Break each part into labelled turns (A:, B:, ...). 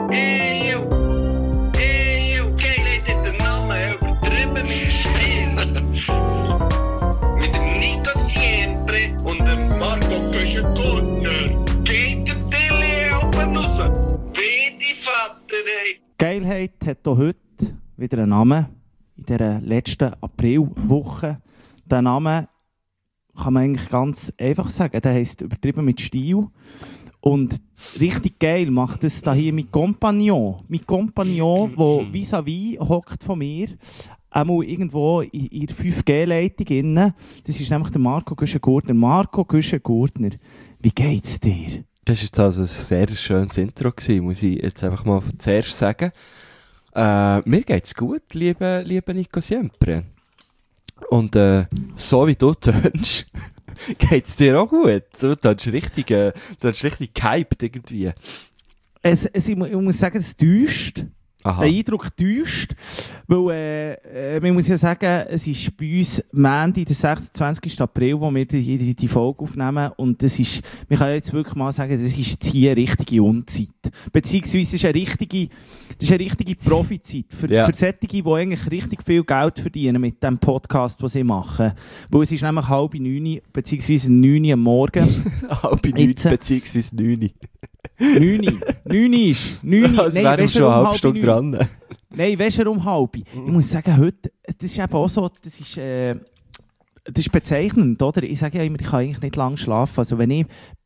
A: Geilheit hat den Namen übertrieben mit Stil. Mit dem Nico Siempre und dem Marco Köschen-Gurtner. Geht der Tilly oben raus. Wie die Vater, ey.
B: Geilheit hat auch heute wieder einen Namen. In dieser letzten Aprilwoche. Der Name kann man eigentlich ganz einfach sagen. Der heisst übertrieben mit Stil. Und richtig geil macht es da hier mein Kompagnon. Mein Kompagnon, der vis-à-vis hockt von mir. Einmal irgendwo in der 5G-Leitung innen. Das ist nämlich der Marco Köschen-Gurtner. Marco Köschen-Gurtner, wie geht's dir?
C: Das war jetzt also ein sehr schönes Intro gewesen, muss ich jetzt einfach mal zuerst sagen. Mir geht's gut, liebe Nico Siempre. Und so wie du tönst, geht's dir auch gut. Du tönst richtig gehypt irgendwie.
B: Ich muss sagen, es täuscht.
C: Aha.
B: Der Eindruck täuscht, weil man muss ja sagen, es ist bei uns Montag, der 26. April, wo wir die Folge aufnehmen, und das ist, wir können jetzt wirklich mal sagen, das ist jetzt hier eine richtige Unzeit. Beziehungsweise es ist eine richtige Profizeit für solche, die eigentlich richtig viel Geld verdienen mit dem Podcast, den sie machen. Weil es ist nämlich 8:30, beziehungsweise 9 am Morgen.
C: 8:30 beziehungsweise 9.
B: 9 ist. 9.
C: Das wäre schon eine halbe Stunde dran.
B: Nein, weißt du, um halb. Ich muss sagen, heute, das ist eben auch so, das ist bezeichnend, oder? Ich sage ja immer, ich kann eigentlich nicht lange schlafen. Also wenn ich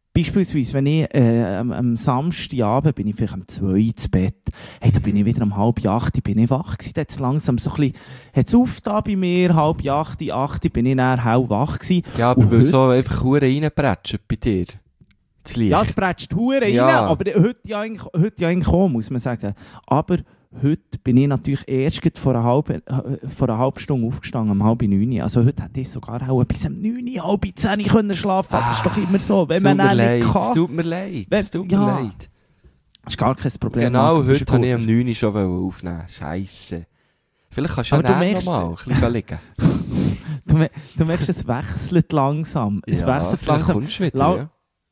B: am Samstagabend bin ich vielleicht um 2 ins Bett, hey, da bin ich wieder um 7:30, bin ich wach gewesen, da hat's langsam so ein bisschen, hat's aufgetan bei mir, 7:30, 8 bin ich dann hellwach gewesen.
C: Ja, aber weil so einfach Huren reinprätschen bei dir.
B: Ja, es prätscht Huren rein, aber heute ja eigentlich auch, muss man sagen. Aber heute bin ich natürlich erst vor einer halben Stunde aufgestanden, um 8:30. Also heute hätte ich sogar auch bis um 9, 9:30 können schlafen. Das ist doch immer so, wenn man nicht kann.
C: Es tut mir leid.
B: Das ist gar kein Problem.
C: Genau, heute habe ich um 9 schon aufnehmen. Scheisse. Vielleicht kannst du ja nochmal ein bisschen liegen.
B: Du merkst, es wechselt langsam. Es wechselt langsam.
C: Kommst du wieder,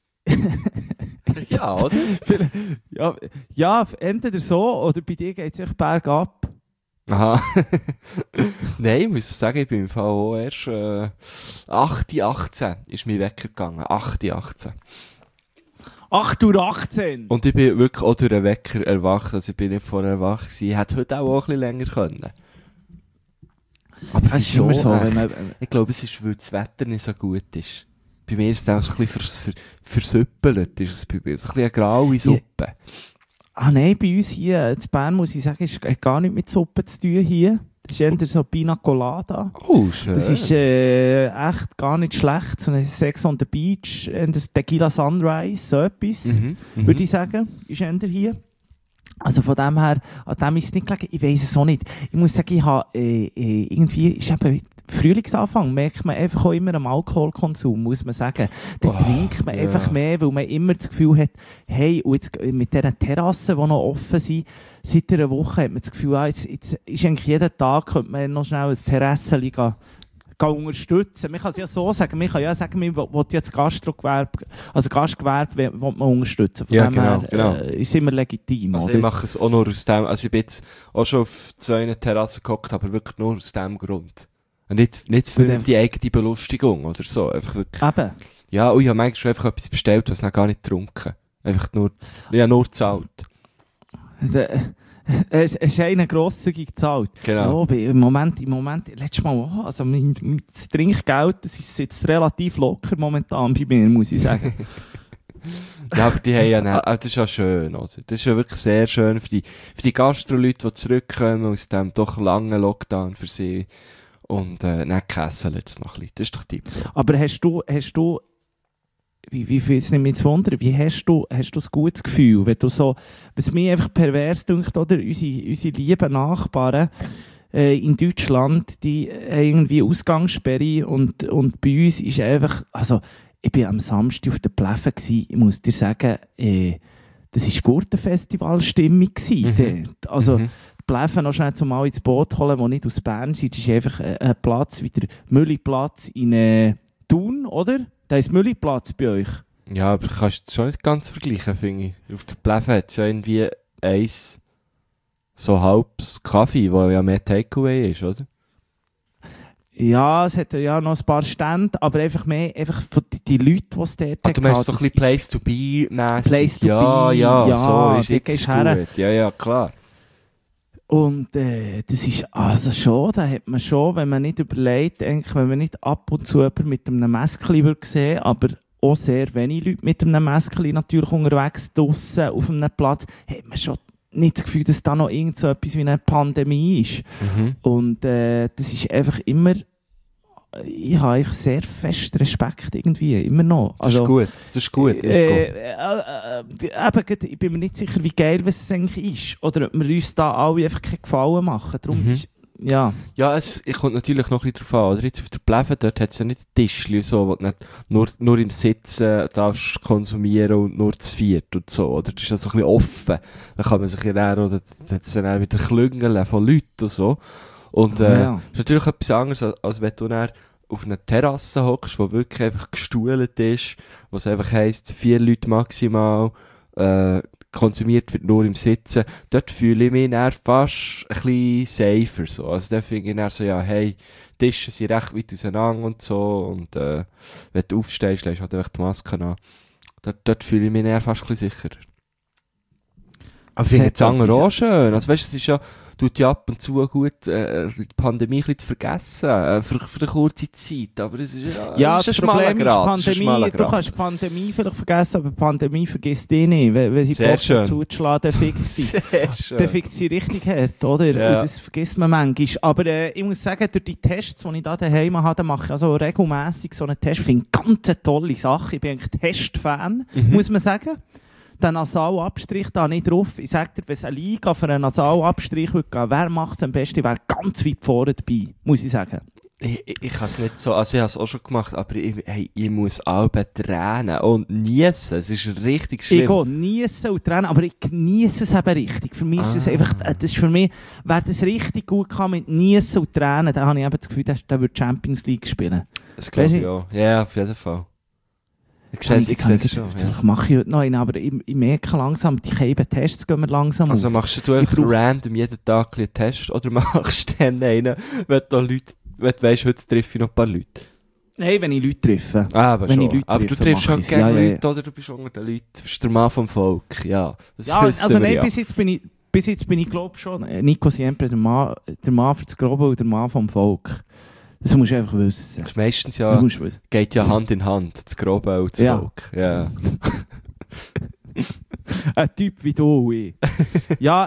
C: ja, oder?
B: Ja, entweder so, oder bei dir geht es echt bergab.
C: Aha. Nein, ich muss sagen, ich bin im Fall auch erst 8:18 ist mein Wecker gegangen. 8:18.
B: 8:18
C: Und ich bin wirklich auch durch den Wecker erwacht. Also ich bin nicht vorher wach gewesen. Ich hätte heute auch ein bisschen länger können. Aber
B: das ist immer so.
C: Ich glaube, es ist, weil das Wetter nicht so gut ist. Bei mir ist es auch so ein bisschen versüppelt. Ist es bei mir so ein bisschen eine graue Suppe.
B: Nein, bei uns hier in Bern, muss ich sagen, hat gar nichts mit Suppe zu tun hier. Das ist eher so Pina Colada.
C: Oh, schön.
B: Das ist echt gar nicht schlecht. So ein Sex on the Beach, das Tequila Sunrise, so etwas, würde ich sagen, ist eher hier. Also von dem her, an dem ist es nicht gelegen. Ich weiss es auch nicht. Ich muss sagen, ich habe irgendwie, ist eben Frühlingsanfang, merkt man einfach auch immer am Alkoholkonsum, muss man sagen. Dann trinkt man einfach mehr, weil man immer das Gefühl hat, hey, und jetzt mit diesen Terrassen, die noch offen sind, seit einer Woche hat man das Gefühl, jetzt ist eigentlich jeden Tag, könnte man noch schnell ein Terrassen unterstützen. Man kann es ja so sagen, man kann ja sagen, man will jetzt Gastgewerbe will man unterstützen. Von dem her, ist immer legitim.
C: Also
B: oder?
C: ich mache es auch nur aus dem, also ich bin jetzt auch schon auf 2 Terrassen gehockt, aber wirklich nur aus dem Grund. Nicht für die eigene Belustigung oder so. Einfach wirklich.
B: Eben.
C: Ja, und ich habe manchmal schon einfach etwas bestellt, was ich gar nicht getrunken. Einfach nur, nur gezahlt.
B: Es ist einer grosszügig gezahlt.
C: Genau.
B: Ja, im Moment, letztes Mal, also das Trinkgeld, das ist jetzt relativ locker momentan bei mir, muss ich sagen.
C: Ja, aber die haben ja das ist ja schön, oder? Das ist ja wirklich sehr schön für die Gastro-Leute, die zurückkommen aus dem doch langen Lockdown für sie. Und dann kesseln es noch ein bisschen. Das ist doch tipp.
B: Aber hast du wie viel es nicht mehr zu wundern, wie hast du ein gutes Gefühl, wenn du so, was mir einfach pervers dünkt, oder? Unsere lieben Nachbarn in Deutschland, die haben irgendwie Ausgangssperre und bei uns ist einfach, also ich bin am Samstag auf der Pleffen gewesen, ich muss dir sagen, das war Gurtenfestival-Stimmung gewesen. Also Pleffen noch schnell mal ins Boot holen, die nicht aus Bern sind, das ist einfach ein Platz wie der Mülliplatz in Thun, oder? Da ist Mülliplatz bei euch.
C: Ja, aber du kannst es schon nicht ganz vergleichen, finde ich. Auf der Pleffen hat es ja irgendwie eins so halbes Kaffee, wo ja mehr Takeaway ist, oder?
B: Ja, es hat ja noch ein paar Stände, aber einfach mehr einfach von die Leute, die es dort
C: Du meinst so ein bisschen Place to be mäßig.
B: Place to
C: ja,
B: be,
C: ja,
B: ja,
C: so ist
B: dort
C: jetzt
B: gehst
C: gut.
B: her.
C: Ja, klar.
B: Und das ist also schon, da hat man schon, wenn man nicht überlegt, eigentlich, wenn man nicht ab und zu jemanden mit einem Mäskli sehen, aber auch sehr wenig Leute mit einem Mäskli natürlich unterwegs draussen auf einem Platz, hat man schon nicht das Gefühl, dass da noch irgend so etwas wie eine Pandemie ist. Und das ist einfach immer, ich habe eigentlich sehr fest Respekt irgendwie, immer noch. Also,
C: das ist gut, Nico.
B: Ich bin mir nicht sicher, wie geil es eigentlich ist. Oder ob wir uns da alle einfach keinen Gefallen machen. Darum ist, ja.
C: Ja, es kommt natürlich noch ein bisschen drauf an. Oder jetzt auf der Pleven, dort hat es ja nicht Tischchen so, wo du nicht nur im Sitzen darfst konsumieren und nur zu viert und so. Oder das ist ja so ein bisschen offen. Dann kann man sich ja dann, oder hat es dann wieder Klüngeln von Leuten und so. Und ist natürlich etwas anderes, als wenn du dann auf einer Terrasse hockst, die wirklich einfach gestuhlt ist, wo es einfach heisst, 4 Leute maximal, konsumiert wird nur im Sitzen. Dort fühle ich mich dann fast ein bisschen safer. So. Also da finde ich dann so, ja, hey, Tische sind recht weit auseinander und so. Und wenn du aufstehst, lässt du halt einfach die Maske an. Dort fühle ich mich dann fast ein bisschen sicherer. Aber ich finde das andere auch schön. Also weißt, es ist ja, tut ja ab und zu gut, die Pandemie ein bisschen zu vergessen, für eine kurze Zeit. Aber es ist
B: ja,
C: es
B: das
C: ist ein schmaler
B: Problem
C: Grad.
B: ist Pandemie, du kannst die Pandemie vielleicht vergessen, aber die Pandemie vergisst dich nicht. Wenn sie Bock zuzuschlagen, dann fickt sie. Dann fickt sie richtig hart, oder?
C: Ja.
B: Und das vergisst man manchmal. Aber ich muss sagen, durch die Tests, die ich da daheim habe, mache ich also regelmässig so einen Test. Ich finde ganz eine tolle Sache. Ich bin eigentlich Test-Fan, muss man sagen. Den Nasalabstrich da nicht drauf. Ich sage dir, wenn es eine Liga für einen Nasalabstrich würde gehen, wer macht es am besten? Ich wäre ganz weit vorne dabei, muss ich sagen.
C: Ich habe es nicht so, also ich habe es auch schon gemacht, aber ich muss alle tränen und niesen. Es ist richtig schlimm.
B: Ich gehe niesen und tränen, aber ich genieße es eben richtig. Für mich ist das einfach, das ist für mich, wer das richtig gut kann mit Niesen und Tränen, dann habe ich eben das Gefühl, der würde Champions League spielen.
C: Das glaube ich auch. Ja, auf jeden Fall. Ich sehe es schon.
B: Vielleicht mache ich heute noch einen, aber ich merke langsam, die Tests gehen mir langsam
C: also
B: aus.
C: Machst du einfach random jeden Tag einen Test oder machst du dann einen, wenn du weisst, heute treffe ich noch ein paar Leute? Nein,
B: wenn ich Leute treffe.
C: Aber
B: wenn
C: schon.
B: Ich Leute
C: aber
B: treffe,
C: du triffst schon gerne Leute,
B: ja.
C: Oder du bist unter den Leuten. Du bist der Mann vom Volk, ja. Das
B: ja, also nein, bis jetzt bin ich glaube schon, Nico Siempre, der Mann für das Grobe und der Mann vom Volk. Das musst du einfach wissen.
C: Das ist meistens ja, geht ja Hand in Hand, das Grobe und das Volk. Ja.
B: Ein Typ wie du, ich. Ja,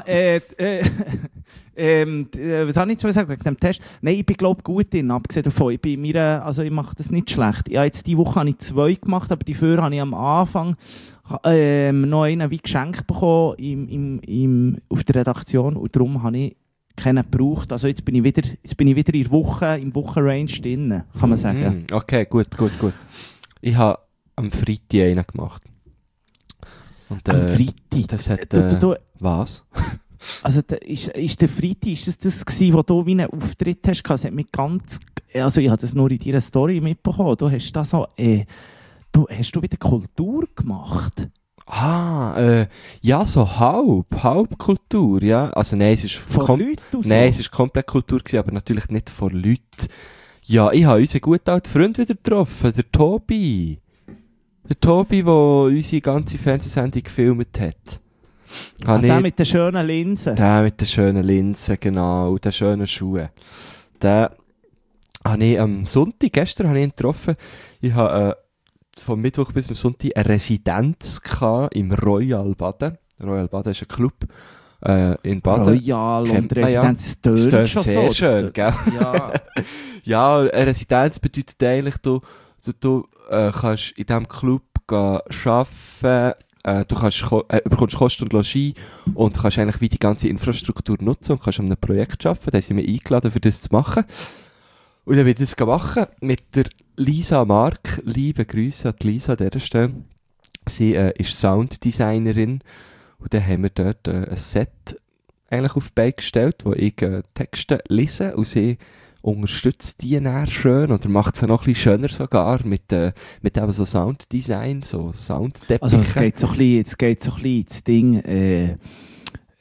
B: was habe ich jetzt sagen wegen dem Test? Nein, ich bin glaube gut drin, abgesehen davon. Ich mache das nicht schlecht. Ja, jetzt diese Woche habe ich 2 gemacht, aber dafür habe ich am Anfang noch einen wie geschenkt bekommen auf der Redaktion und darum habe ich keinen gebraucht. Also jetzt bin ich wieder in der Woche, im Wochenrange drin, kann man sagen.
C: Okay, gut. Ich habe am Freitag einen gemacht. Und,
B: am Freitag?
C: Das hat, was?
B: Also ist der Freitag, ist das gewesen, wo du wie einen Auftritt hast? Das hat mich also ich habe das nur in deiner Story mitbekommen. Du hast da so, hast du wieder Kultur gemacht?
C: Ja, so halb Kultur, ja. Also nein, es ist
B: von Leuten so.
C: Nein, es ist komplett Kultur gewesen, aber natürlich nicht von Leuten. Ja, ich habe unseren guten alten Freund wieder getroffen, der Tobi. Der Tobi, der unsere ganze Fernsehsendung gefilmt hat.
B: Der mit den schönen Linsen.
C: Der mit den schönen Linsen, genau, und den schönen Schuhen. Den habe ich am Sonntag, gestern habe ich ihn getroffen. Ich habe vom Mittwoch bis zum Sonntag eine Residenz im Royal Baden. Royal Baden ist ein Club in Baden.
B: Royal und Residenz, das tönt schon
C: sehr so. Schön, gell? Ja. Ja, eine Residenz bedeutet eigentlich, du kannst in diesem Club arbeiten, du bekommst Kosten und Logis und kannst eigentlich wie die ganze Infrastruktur nutzen und kannst an einem Projekt arbeiten. Da sind wir eingeladen, für das zu machen. Und dann werde ich das machen mit der Lisa Mark. Liebe Grüße an die Lisa an dieser Stelle. Sie ist Sounddesignerin und dann haben wir dort ein Set eigentlich auf die Beine gestellt, wo ich Texte lese und sie unterstützt die dann schön oder macht sie noch ein bisschen schöner sogar mit eben so Sounddesign, so Soundteppiche.
B: Also es geht so ein bisschen ins Ding,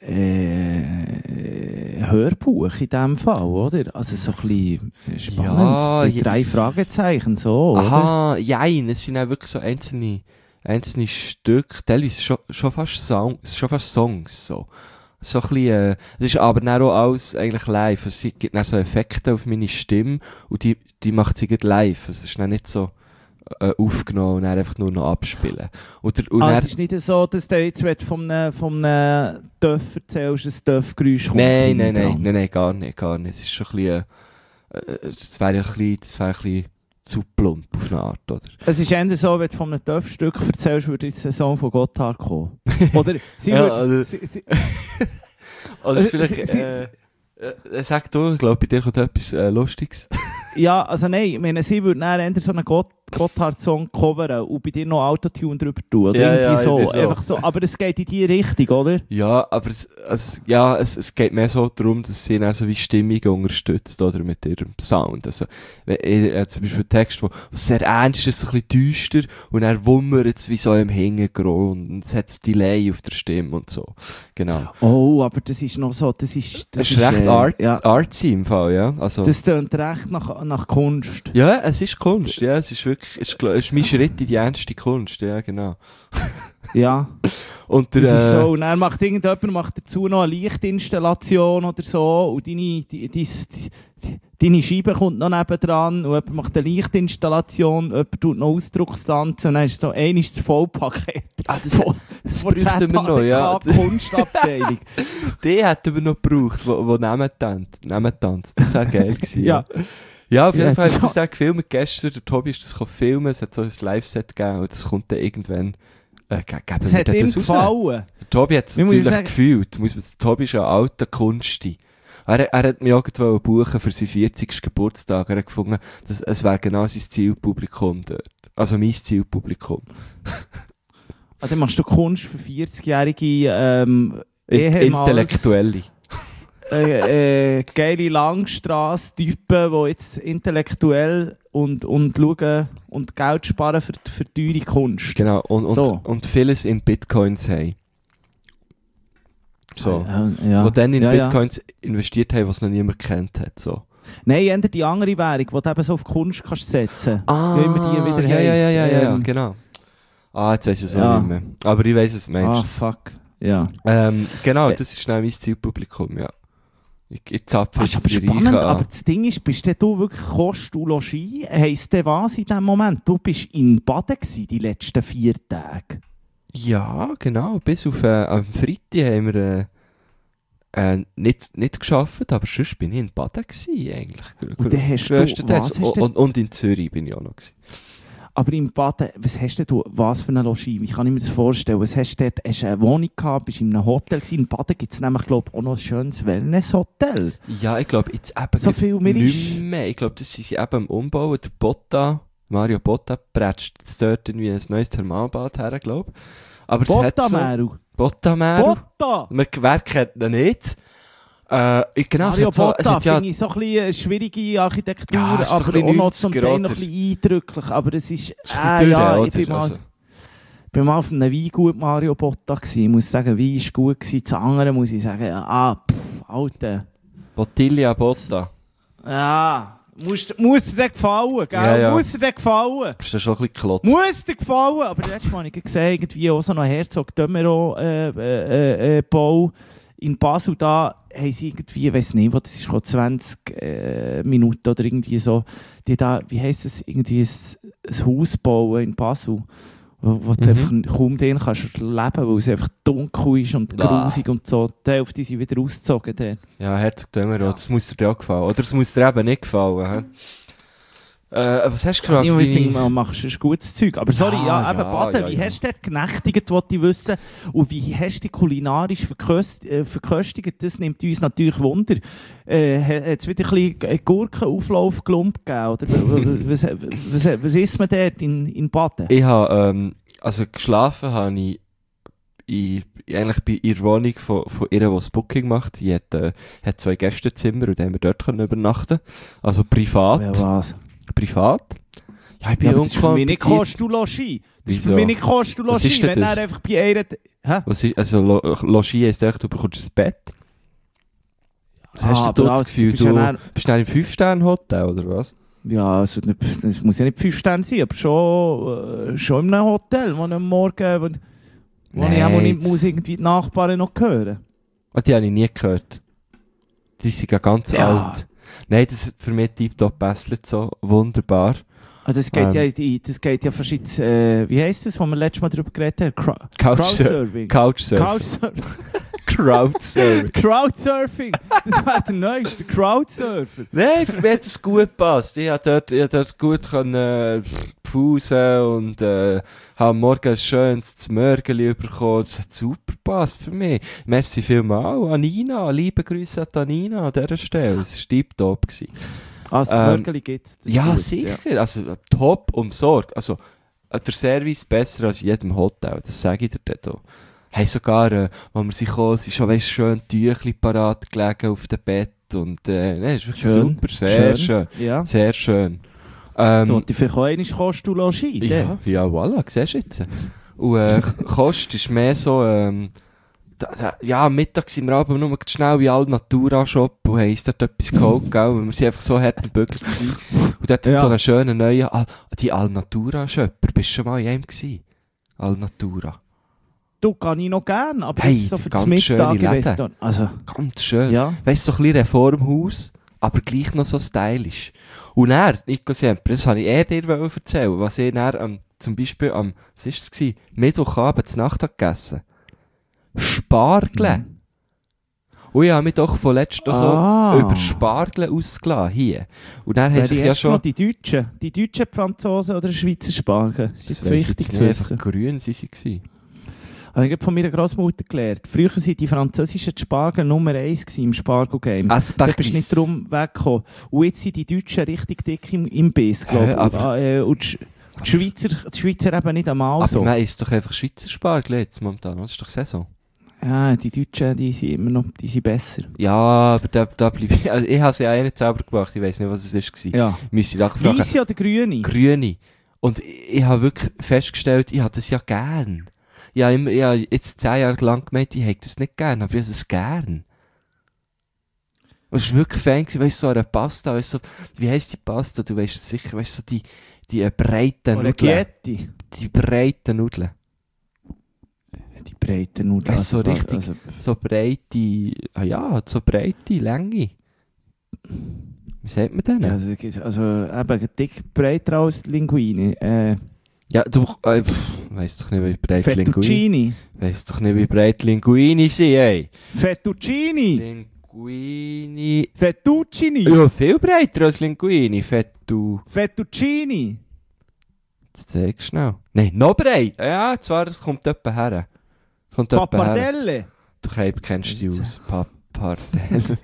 B: Hörbuch in diesem Fall, oder? Also so ein bisschen spannend.
C: Ja,
B: die 3 Fragezeichen, so, oder?
C: Aha, jein, es sind auch wirklich so einzelne Stücke, teilweise schon fast Songs, so. So ein bisschen, es ist aber dann auch alles eigentlich live. Es gibt dann so Effekte auf meine Stimme und die macht sie gerade live. Es ist dann nicht so aufgenommen und dann einfach nur noch abspielen.
B: Es ist nicht so, dass du jetzt vom einem Töff erzählst, ein Töff-Geräusch kommt.
C: Nein, gar nicht. Es ist schon ein bisschen, das wäre ein bisschen zu plump auf eine Art, oder?
B: Es ist eher so, wenn du von einem Töff-Stück erzählst, würde jetzt ein Song von Gotthard kommen. Oder sie würde...
C: Oder vielleicht... sag du, ich glaube, bei dir kommt etwas Lustiges.
B: Ja, also nein, ich meine, sie würde dann eher so einen Gotthard-Song coveren und bei dir noch Autotune drüber tun. Oder irgendwie so. Einfach so. Aber es geht in die Richtung, oder? Ja,
C: aber es geht mehr so darum, dass sie dann so wie Stimmung unterstützt, oder, mit ihrem Sound. Also, zum Beispiel ein Text, der sehr ernst ist, so ein bisschen düster, und dann wummert es wie so im Hintergrund, und es hat das Delay auf der Stimme und so. Genau.
B: Oh, aber das ist noch so, das ist
C: recht artsy im Fall, ja. Also,
B: das tönt recht nach Kunst.
C: Ja, es ist Kunst, ja, es ist wirklich, es ist mein Schritt in die ernste Kunst, ja, genau.
B: Ja.
C: Und
B: das ist so, und dann macht irgendjemand dazu noch eine Lichtinstallation oder so, und deine Scheibe kommt noch nebendran, und jemand macht eine Lichtinstallation, jemand tut noch Ausdruckstanzen, und dann ist so einiges das Vollpaket.
C: Das bräuchten wir noch, ja.
B: Kunstabteilung.
C: Die hätten wir noch gebraucht, wo nebentanzt. Das wäre geil gewesen.
B: Ja.
C: Ja, auf jeden Fall habe ich das auch gefilmt gestern. Der Tobi ist das filmen, es hat so ein Live-Set gegeben, und das kommt dann irgendwann...
B: das hat ihm gefallen.
C: Der Tobi hat es natürlich gefühlt. Der Tobi ist ein alter Kunsti. Er hat mich irgendwo buchen für seinen 40. Geburtstag. Er hat gefunden, es wäre genau sein Zielpublikum dort. Also mein Zielpublikum.
B: Dann machst du Kunst für 40-jährige
C: Intellektuelle.
B: Geile Langstrasse-Typen, die jetzt intellektuell und schauen und Geld sparen für teure Kunst.
C: Genau, und vieles in Bitcoins haben. So.
B: Ja.
C: Wo dann in Bitcoins investiert haben, was noch niemand kennt hat. So.
B: Nein, eher die andere Währung, die du eben so auf Kunst kannst setzen
C: kannst.
B: Wie immer die wieder
C: ja, genau. Jetzt weiss ich es auch nicht mehr. Aber ich weiss es, Mensch.
B: Fuck. Ja.
C: Genau, das ist schnell mein Zielpublikum, ja. Ich zapfe
B: jetzt aber spannend, aber das Ding ist, bist du wirklich Kost und Logis? Heisst denn was in dem Moment? Du bist in Baden gewesen, die letzten 4 Tage.
C: Ja, genau. Bis auf am Freitag haben wir nicht gearbeitet, aber sonst bin ich in Baden gewesen, eigentlich.
B: Und dann hast du,
C: und in Zürich bin ich auch noch gewesen.
B: Aber im Baden, was hast du, was für ein Logis? Wie kann ich mir das vorstellen? Was hast du dort? Hast du eine Wohnung gehabt? Bist du in einem Hotel gewesen? In Baden gibt es nämlich, glaube ich, auch noch ein schönes Wellness-Hotel.
C: Ja, ich glaube, jetzt eben
B: so viel
C: nicht mehr. Ich glaube, das sind sie eben am Umbauen. Der Mario Botta, prätscht dort irgendwie ein neues Thermalbad her, glaube ich. Aber Botta! Wer kennt ihn nicht? Genau,
B: Mario Botta finde ich so ein bisschen eine schwierige Architektur,
C: ja,
B: aber
C: so
B: auch noch zum Teil noch ein bisschen eindrücklich. Aber es ist... ich bin mal auf einem Weingut Mario Botta gewesen. Ich muss sagen, Wein war gut gewesen. Das andere muss ich sagen, Alter.
C: Bottiglia Botta.
B: Ja, muss dir das gefallen, gell?
C: Ja.
B: Muss dir das gefallen?
C: Ist das schon ein bisschen klotz?
B: Muss dir gefallen? Aber letztes Mal habe ich gesehen, irgendwie auch so noch Herzog Dömero Bau in Basel, da haben sie irgendwie, ich weiss nicht, das ist 20 Minuten oder irgendwie so, die da, wie heisst es, irgendwie ein Haus bauen in Basel, wo du einfach kaum drin kannst leben, weil es einfach dunkel ist und grusig und so. Die Hälfte sind wieder ausgezogen. Dann.
C: Ja, Herzog Dömero, das muss dir auch gefallen. Oder es muss dir eben nicht gefallen. Was hast du gefragt?
B: Ich finde, man macht ein gutes Zeug. Aber sorry, Baden, wie hast du dort genächtigt, wollte ich wissen? Und wie hast du die kulinarisch verköstigt? Das nimmt uns natürlich Wunder. Hat es wieder ein bisschen Gurkenauflauf gelumpt gegeben? Oder was isst man dort in Baden?
C: Ich habe, geschlafen habe ich eigentlich bei ihrer Wohnung von ihr, die das Booking macht. Die hat 2 Gästezimmer und dann haben wir dort übernachten. Also privat.
B: Ja, was?
C: Privat? Ja, ich bin
B: Ja, das ist für mich nicht
C: unkompliziert.
B: Kost und Logis. Das ist für
C: Wieso?
B: mich nicht Kost und
C: Was
B: Logis,
C: ist denn
B: wenn
C: das?
B: er einfach bei einer... Hä?
C: Was ist, also Logis heisst echt, du bekommst ein Bett. Was hast
B: aber
C: du das
B: also,
C: Gefühl,
B: bist ja
C: du
B: dann-
C: bist dann im 5-Sterne-Hotel oder was?
B: Ja, also es muss ja nicht 5 Sterne sein, aber schon in einem Hotel, wo ich am Morgen... Wo ich auch nicht muss irgendwie die Nachbarn noch hören.
C: Oh, die habe ich nie gehört. Die sind ja ganz
B: Ja.
C: alt. Nein, das ist für mich tiptop Bässlet so wunderbar.
B: Also das geht ja fast jetzt, wie heisst das, wo wir letztes Mal darüber geredet haben? Crowdsurfing.
C: Couchsurfing. Crowdsurfing.
B: Crowdsurfing! Das wäre der neueste, der Crowdsurfer.
C: Nein, für mich hat es gut gepasst. Ich konnte dort gut pfusen und habe am Morgen ein schönes Zmörgeli bekommen. Das hat super gepasst für mich. Merci vielmals an Nina. Liebe Grüße an Nina an dieser Stelle. Es war tiptop.
B: Ah, das Mörgeli gibt es.
C: Ja, sicher. Also top umsorgt. Also der Service besser als in jedem Hotel. Das sage ich dir dort auch. Hey, sogar, als wir sie kamen, sind schon schön Tüchli parat gelegen auf dem Bett. Und nee, ist wirklich
B: Schön.
C: super. Sehr schön.
B: Ja.
C: Sehr schön.
B: Da wollte ich vielleicht auch einmal Kost und Logis.
C: Ja, voilà, siehst du jetzt. Und Kost ist mehr so, ja, am Mittag sind wir aber nur schnell wie Alnatura-Shop und haben uns dort etwas geholt, gell, weil wir sind einfach so hart gebügelt waren. Und dort hat so einen schönen neuen, die Alnatura-Shopper, bist du schon mal in einem gewesen? Alnatura.
B: Du, kann ich noch gern, aber
C: Hey,
B: jetzt so für
C: ganz
B: das Mittag,
C: schöne
B: ich weiss
C: Läden.
B: da- Also,
C: Ganz schön.
B: ja.
C: Weißt du, so ein bisschen Reformhaus, aber gleich noch so stylisch. Und er, Nico Siempre, das wollte ich dir erzählen, was ich dann zum Beispiel was war das gewesen? Mittwochabend zur Nacht gegessen. Spargel. Und ich habe mich doch von letztem so über Spargel ausgelassen, hier. Und dann haben sich ja schon...
B: Die deutschen Franzosen oder Schweizer Spargel. Das ist jetzt
C: weiss
B: wichtig
C: jetzt
B: zu
C: nicht,
B: wissen.
C: einfach grün sie waren.
B: Habe ich gerade von meiner Großmutter gelernt. Früher waren die französischen Spargel Nummer 1 im Spargel-Game. Da bist du nicht drum weggekommen. Und jetzt sind die Deutschen richtig dick im Biss, glaube ich.
C: aber-
B: Und die Schweizer eben nicht einmal
C: Aber
B: so.
C: man isst doch einfach Schweizer Spargel jetzt momentan, das ist doch Saison.
B: Ja, die Deutschen, die sind immer noch die sind besser.
C: Ja, aber da bleibe ich... Also ich habe sie ja nicht selber gemacht, ich weiss nicht, was es war.
B: Ja.
C: Müsste ich da fragen.
B: Weisse oder grüne?
C: Grüne. Und ich habe wirklich festgestellt, ich habe das ja gern. Ich habe jetzt 10 Jahre lang gemeint, ich hätte das nicht gern, aber ich habe es gern. Und es war wirklich Fan, weißt du, so eine Pasta, weißt du, wie heisst die Pasta? Du weißt es sicher, weißt du, so die breiten Nudeln.
B: Orecchietti.
C: Die breiten Nudeln.
B: Die breiten Nudeln.
C: Weißt du, so richtig,
B: Also,
C: so breite, so breite Länge. Wie sagt man denn?
B: ja, also eben dick breiter als Linguine.
C: Ja, du, weißt doch nicht, wie breit Linguini.
B: Fettuccini.
C: Weißt doch nicht, wie breit Linguini sind, ey.
B: Fettuccini.
C: Linguini.
B: Fettuccini.
C: Ja, viel breiter als Linguini.
B: Fettuccini.
C: Jetzt zeig schnell. Nein, noch breit. Ja, zwar, das kommt etwa her.
B: Pappardelle.
C: Du kennst die aus. Pappardelle.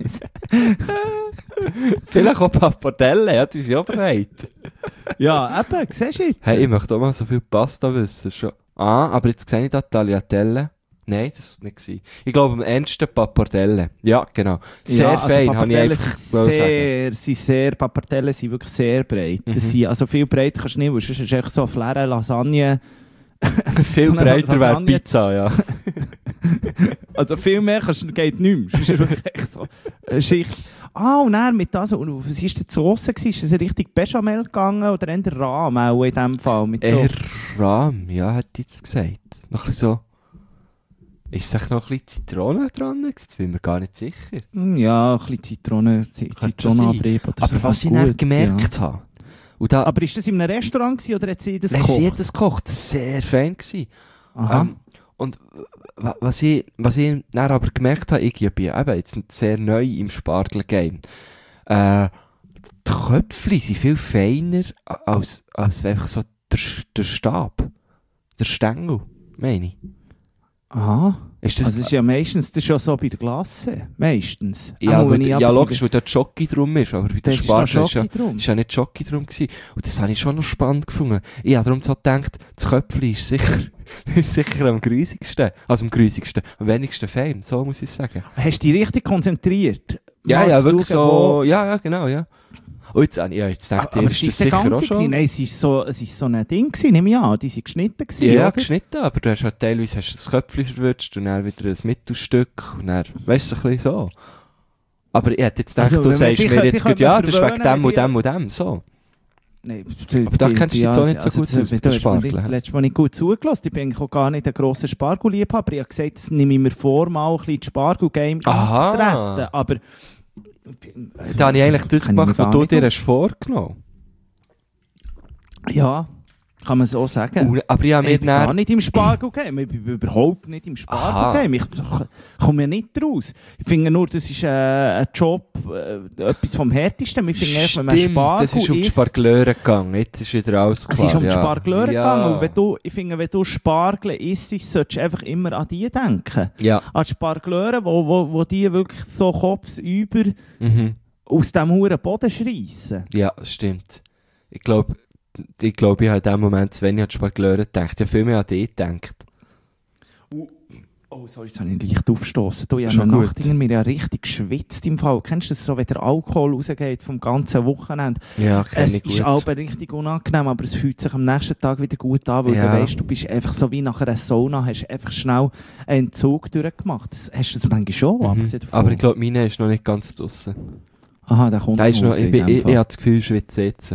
C: Vielleicht auch Pappardelle, ja, die sind ja breit.
B: Ja, eben, siehst du jetzt?
C: Hey, ich möchte auch mal so viel Pasta wissen. Schon. Aber jetzt sehe ich da Tagliatelle. Nein, das war nicht gewesen. Ich glaube, am ernsten Pappardelle. Ja, genau. Sehr fein, habe ich einfach sagen.
B: Pappardellen sind wirklich sehr breit. Das sind, also viel breiter kannst du nicht, weil sonst ist echt so Flair, Lasagne.
C: Viel
B: so eine
C: breiter wäre
B: Lasagne.
C: Pizza, ja.
B: Also viel mehr geht nicht mehr. Sonst ist wirklich echt so eine Schicht. Und dann mit das, und was war die Soße? Ist das richtig Bechamel gegangen oder eher Rahm auch in diesem Fall? Mit so.
C: Eher Rahm, ja, hat jetzt gesagt. Noch ein so... Ist es noch ein bisschen Zitrone dran? Jetzt bin ich mir gar nicht sicher.
B: Ja, ein bisschen Zitronenabrieb oder so.
C: Aber was ich dann gemerkt habe... Da,
B: aber ist das in einem Restaurant gewesen, oder hat sie das
C: gekocht?
B: gekocht?
C: Sie hat das gekocht. Sehr fein gewesen.
B: Aha.
C: Und was ich dann aber gemerkt habe, ich bin eben jetzt sehr neu im Spargel-Game. Die Köpfchen sind viel feiner als einfach so der Stab. Der Stängel, meine ich.
B: Aha.
C: Ist das,
B: also das ist ja meistens das ist ja so bei der Glasse. Meistens.
C: Ja,
B: Auch
C: logisch, weil dort Schoki drum ist. Aber bei der Spargel ist ja nicht Schoki drum gewesen. Und das habe ich schon noch spannend gefunden. Ich habe darum so gedacht, das Köpfchen ist sicher am grusigsten. Also am grusigsten. Am wenigsten fein, so muss ich sagen.
B: Hast du dich richtig konzentriert?
C: Ja,
B: Mal
C: ja,
B: zu
C: wirklich
B: schauen,
C: so. Ja, genau, ja. Und jetzt denkt ihr,
B: aber
C: ist
B: es
C: das
B: ist der
C: sicher auch
B: ganze
C: schon?
B: gewesen. Nein, es ist so ein Ding gewesen, nehme ich an. Die sind geschnitten gewesen,
C: Ja,
B: oder?
C: geschnitten, aber du hast halt teilweise das Köpfchen verwünscht und dann wieder ein Mittelstück und dann, weißt du, so ein bisschen so. Aber ich hätte jetzt gedacht,
B: Also,
C: du
B: wenn
C: sagst
B: die
C: mir
B: können-
C: jetzt
B: die
C: gut,
B: können
C: ja,
B: wir
C: das ist wegen
B: verwöhnen,
C: dem und
B: die-
C: dem und dem, so.
B: Nein,
C: Aber da kennst du dich jetzt auch nicht so gut aus mit den Spargeln.
B: Das letzte Mal nicht gut zugelassen. Ich bin eigentlich auch gar nicht ein grosser Spargelliebhaber. Ich habe gesagt, das nehme ich mir vor, mal ein bisschen ins Spargel-Game
C: Aha.
B: einzutreten. Aber...
C: Da habe ich eigentlich das
B: Kann ich
C: gemacht,
B: mir
C: was
B: gar
C: du
B: nicht
C: dir
B: um-
C: hast vorgenommen.
B: Ja, kann man so sagen.
C: Aber ich habe mir
B: Ich bin gar
C: dann...
B: nicht im Spargel-Game. Ich bin überhaupt nicht im Spargel-Game. Ich komme ja nicht raus. Ich finde nur, das ist ein Job, etwas vom Härtesten. Ich finde, wenn man
C: Stimmt,
B: Spargel
C: das ist um die
B: isst,
C: Sparglöre gegangen. Jetzt ist wieder alles klar.
B: es ist um die
C: ja.
B: Sparglöre
C: Ja.
B: gegangen. Und ich finde, wenn du Spargel isst, solltest du einfach immer an die denken.
C: Ja.
B: An die Sparglöre, wo die wirklich so kopfsüber
C: Mhm.
B: aus dem huren Boden schreissen.
C: Ja, das stimmt. Ich glaube, ich habe in dem Moment zu wenig an die Sparglöre gedacht. Ich habe viel mehr an die gedacht.
B: Oh, sorry, jetzt habe ich leicht aufgestossen. Ich habe
C: Schon
B: eine
C: gut.
B: Nacht irgendwie ja richtig geschwitzt im Fall. Kennst du das so, wenn der Alkohol rausgeht vom ganzen Wochenende?
C: Ja, kenne
B: Es
C: ich gut.
B: ist aber richtig unangenehm, aber es fühlt sich am nächsten Tag wieder gut an, weil
C: Ja.
B: du weißt, du bist einfach so wie nach einer Sauna, hast einfach schnell einen Entzug durchgemacht. Hast du das manchmal schon, abgesehen davon?
C: Aber ich glaube, meine ist noch nicht ganz draussen.
B: Aha, der kommt
C: Da ist noch,
B: raus in
C: ich
B: dem Fall.
C: habe das Gefühl, ich schwitze jetzt.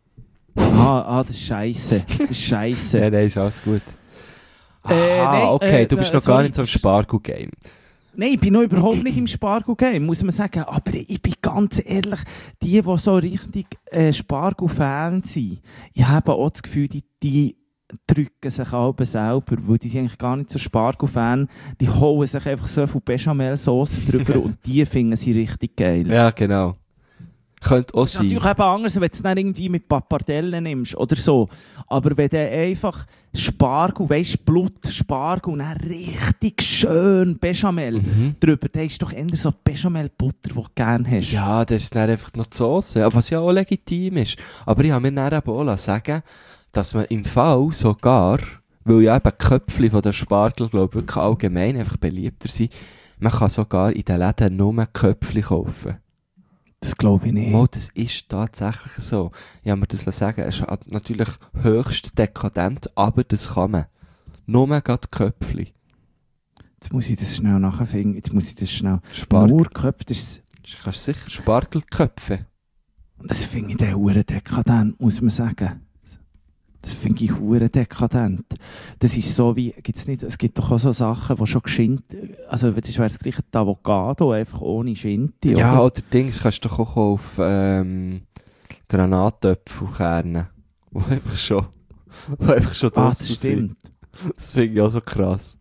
B: Das ist scheisse. Das ist scheisse.
C: Ja, nein, ist alles gut.
B: nein,
C: Okay, du bist noch gar
B: sorry,
C: nicht so im Spargel-Game.
B: Nein, ich bin noch überhaupt nicht im Spargel-Game, muss man sagen. Aber ich bin ganz ehrlich, die so richtig Spargel-Fan sind, ich habe auch das Gefühl, die drücken sich alle selber, weil die sind eigentlich gar nicht so Spargel-Fan. Die holen sich einfach so viel Bechamel-Sauce drüber und die finden sie richtig geil.
C: Ja, genau. Könnte auch
B: Das ist
C: sein.
B: natürlich eben anders, wenn du es dann irgendwie mit Pappardellen nimmst oder so. Aber wenn du einfach Spargel, weisst Blut, Spargel und dann richtig schön Bechamel drüber, dann ist doch eher so Bechamel-Butter, die du gerne hast.
C: Ja, das ist dann einfach noch die Sauce, was ja auch legitim ist. Aber ich habe mir dann eben auch sagen, dass man im Fall sogar, weil ja eben die Köpfchen von den Spargel, glaube ich, wirklich allgemein einfach beliebter sind, man kann sogar in den Läden nur Köpfchen kaufen.
B: Das glaube ich nicht.
C: Mal, das ist tatsächlich so. Ich habe mir das sagen, es ist natürlich höchst dekadent, aber das kann man. Nur gerade Köpfchen.
B: Jetzt muss ich das schnell nachfinden. Jetzt muss ich das schnell...
C: Spargel.
B: Nur Köpfe, das
C: Kannst du sicher Spargelköpfe.
B: finde ich dann hure dekadent, muss man sagen. Das finde ich hure dekadent. Das ist so wie, es gibt doch auch so Sachen, die schon geschint, also das wäre das gleiche Avocado, einfach ohne Schinti,
C: Ja,
B: oder?
C: oder Dings kannst du doch auch kaufen, Granatöpfelkerne. Wo einfach schon
B: Das
C: draussen sind.
B: stimmt.
C: Das finde ich auch so krass.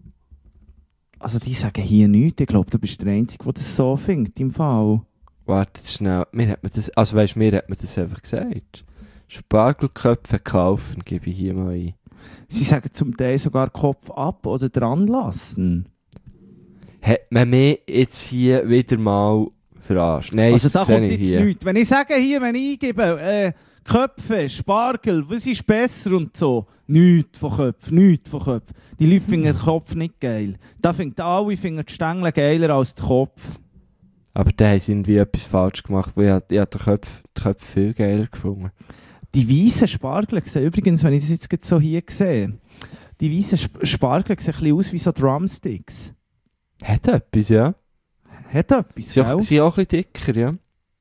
B: Also die sagen hier nichts, ich glaube, du bist der Einzige, der das so findet, im Fall.
C: Warte jetzt schnell. Mir hat man das einfach gesagt. Spargelköpfe kaufen, gebe ich hier mal ein.
B: Sie sagen zum Teil sogar Kopf ab oder dran lassen.
C: Hat man mich jetzt hier wieder mal verarscht? Nein,
B: Also da
C: das sehe
B: kommt
C: ich
B: jetzt
C: hier.
B: nichts. Wenn ich sage hier, wenn ich eingebe, Köpfe, Spargel, was ist besser und so? Nichts von Köpfen, nichts von Köpfen. Die Leute finden den Kopf nicht geil. Da finden alle die Stängel geiler als den Kopf.
C: Aber da haben sie irgendwie etwas falsch gemacht, weil ich habe die Köpfe viel geiler gefunden.
B: Die weißen Spargel sehen übrigens, wenn ich das jetzt gerade so hier sehe, die weißen Spargel sehen ein bisschen aus wie so Drumsticks.
C: Hat etwas, ja.
B: Hat etwas,
C: Sie
B: gell?
C: sind auch ein bisschen dicker, ja.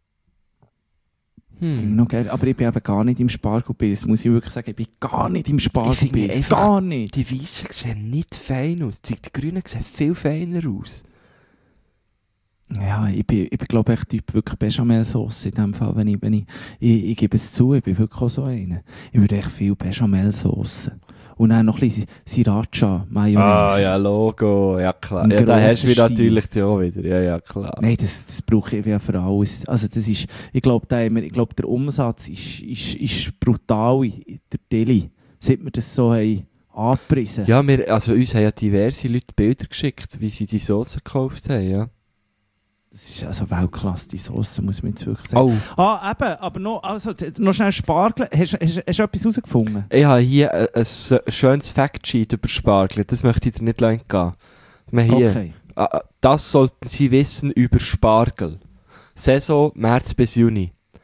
B: Finde ich noch geil. Aber ich bin eben gar nicht im Spargelbiss, muss ich wirklich sagen. Ich bin gar nicht im Spargelbiss.
C: einfach-
B: Gar nicht.
C: Die Weißen sehen nicht fein aus. Die Grünen sehen viel feiner aus.
B: Ja, ich bin glaube ich, Typ wirklich Bechamelsauce in dem Fall. Wenn ich gebe es zu, ich bin wirklich auch so einer. Ich würde echt viel Bechamelsauce. Und dann noch ein bisschen Sriracha, Mayonnaise.
C: Ah, ja, Logo. Ja, klar.
B: Im
C: Ja, da hast du
B: grossen
C: natürlich auch wieder. Ja, ja, klar.
B: Nein, das brauche ich ja für alles. Also das ist, ich glaube, der Umsatz ist brutal durch Dilly, seit wir das so haben angepriesen.
C: Ja, uns haben ja diverse Leute Bilder geschickt, wie sie die Soße gekauft haben, ja.
B: Das ist also Weltklasse, die Sauce, muss man jetzt wirklich sagen.
C: Oh,
B: Eben, aber noch schnell Spargel. Hast du etwas herausgefunden?
C: ich habe hier ein schönes Factsheet über Spargel. Das möchte ich dir nicht entgehen. Wir hier,
B: Okay.
C: Das sollten Sie wissen über Spargel. Saison März bis Juni.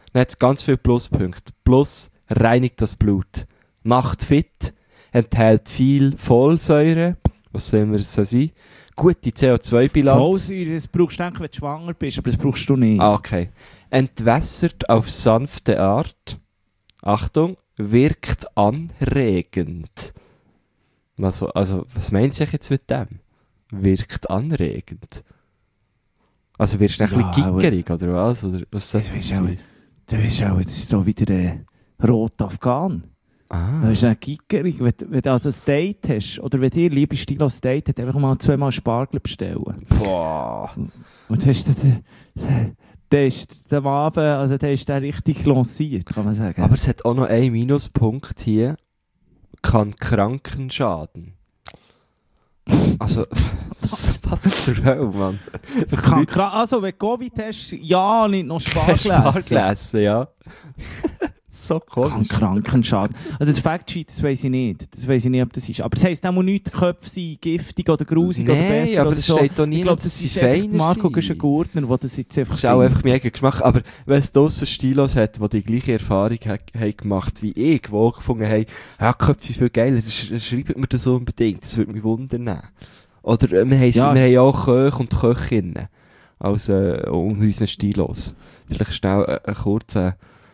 C: Dann hat es ganz viele Pluspunkte. Plus reinigt das Blut, macht fit, enthält viel Folsäure, was soll wir so sein? Gute CO2-Bilanz.
B: Folsäure, das brauchst du eigentlich, wenn du schwanger bist, aber das brauchst du nicht.
C: Ah, okay. Entwässert auf sanfte Art. Achtung, wirkt anregend. Also was meint sich jetzt mit dem? Wirkt anregend. Also wirst du ein bisschen gickerig, oder was? Oder was soll das sein?
B: Du weißt auch, das ist doch wieder Rot Afghan. Du bist ein gickerig. Wenn du also ein Date hast, oder wenn dir liebe Stilo ein Date hat, einfach mal 2-mal Spargel bestellen.
C: Boah.
B: Und hast du der ist am Abend, also der ist der richtig lanciert, kann man sagen.
C: Aber es hat auch noch einen Minuspunkt hier. Kann Kranken schaden. Also, was zur Hölle, Mann.
B: Also, wenn du Covid hast, ja, nicht noch Spargel
C: essen, ja. So komisch.
B: Kann Krankenschaden. Also das Factsheet, das weiss ich nicht. Das weiss ich nicht, ob das ist. Aber es heisst auch mal nicht, die Köpfe sind giftig oder grusig oder besser.
C: Nein, aber das steht doch nie,
B: ich glaube, das ist einfach Marco Gurtner, der das jetzt einfach...
C: Das ist auch einfach mega Geschmack. Aber wenn es draussen Stilos hat, die die gleiche Erfahrung haben gemacht wie ich, die auch gefunden haben, ja, Köpfe sind viel geiler, dann schreibt mir das unbedingt. Das würde mich wundern. Oder wir haben auch Köche und Köchinnen als unter unseren Stilos. Vielleicht schnell einen kurzen...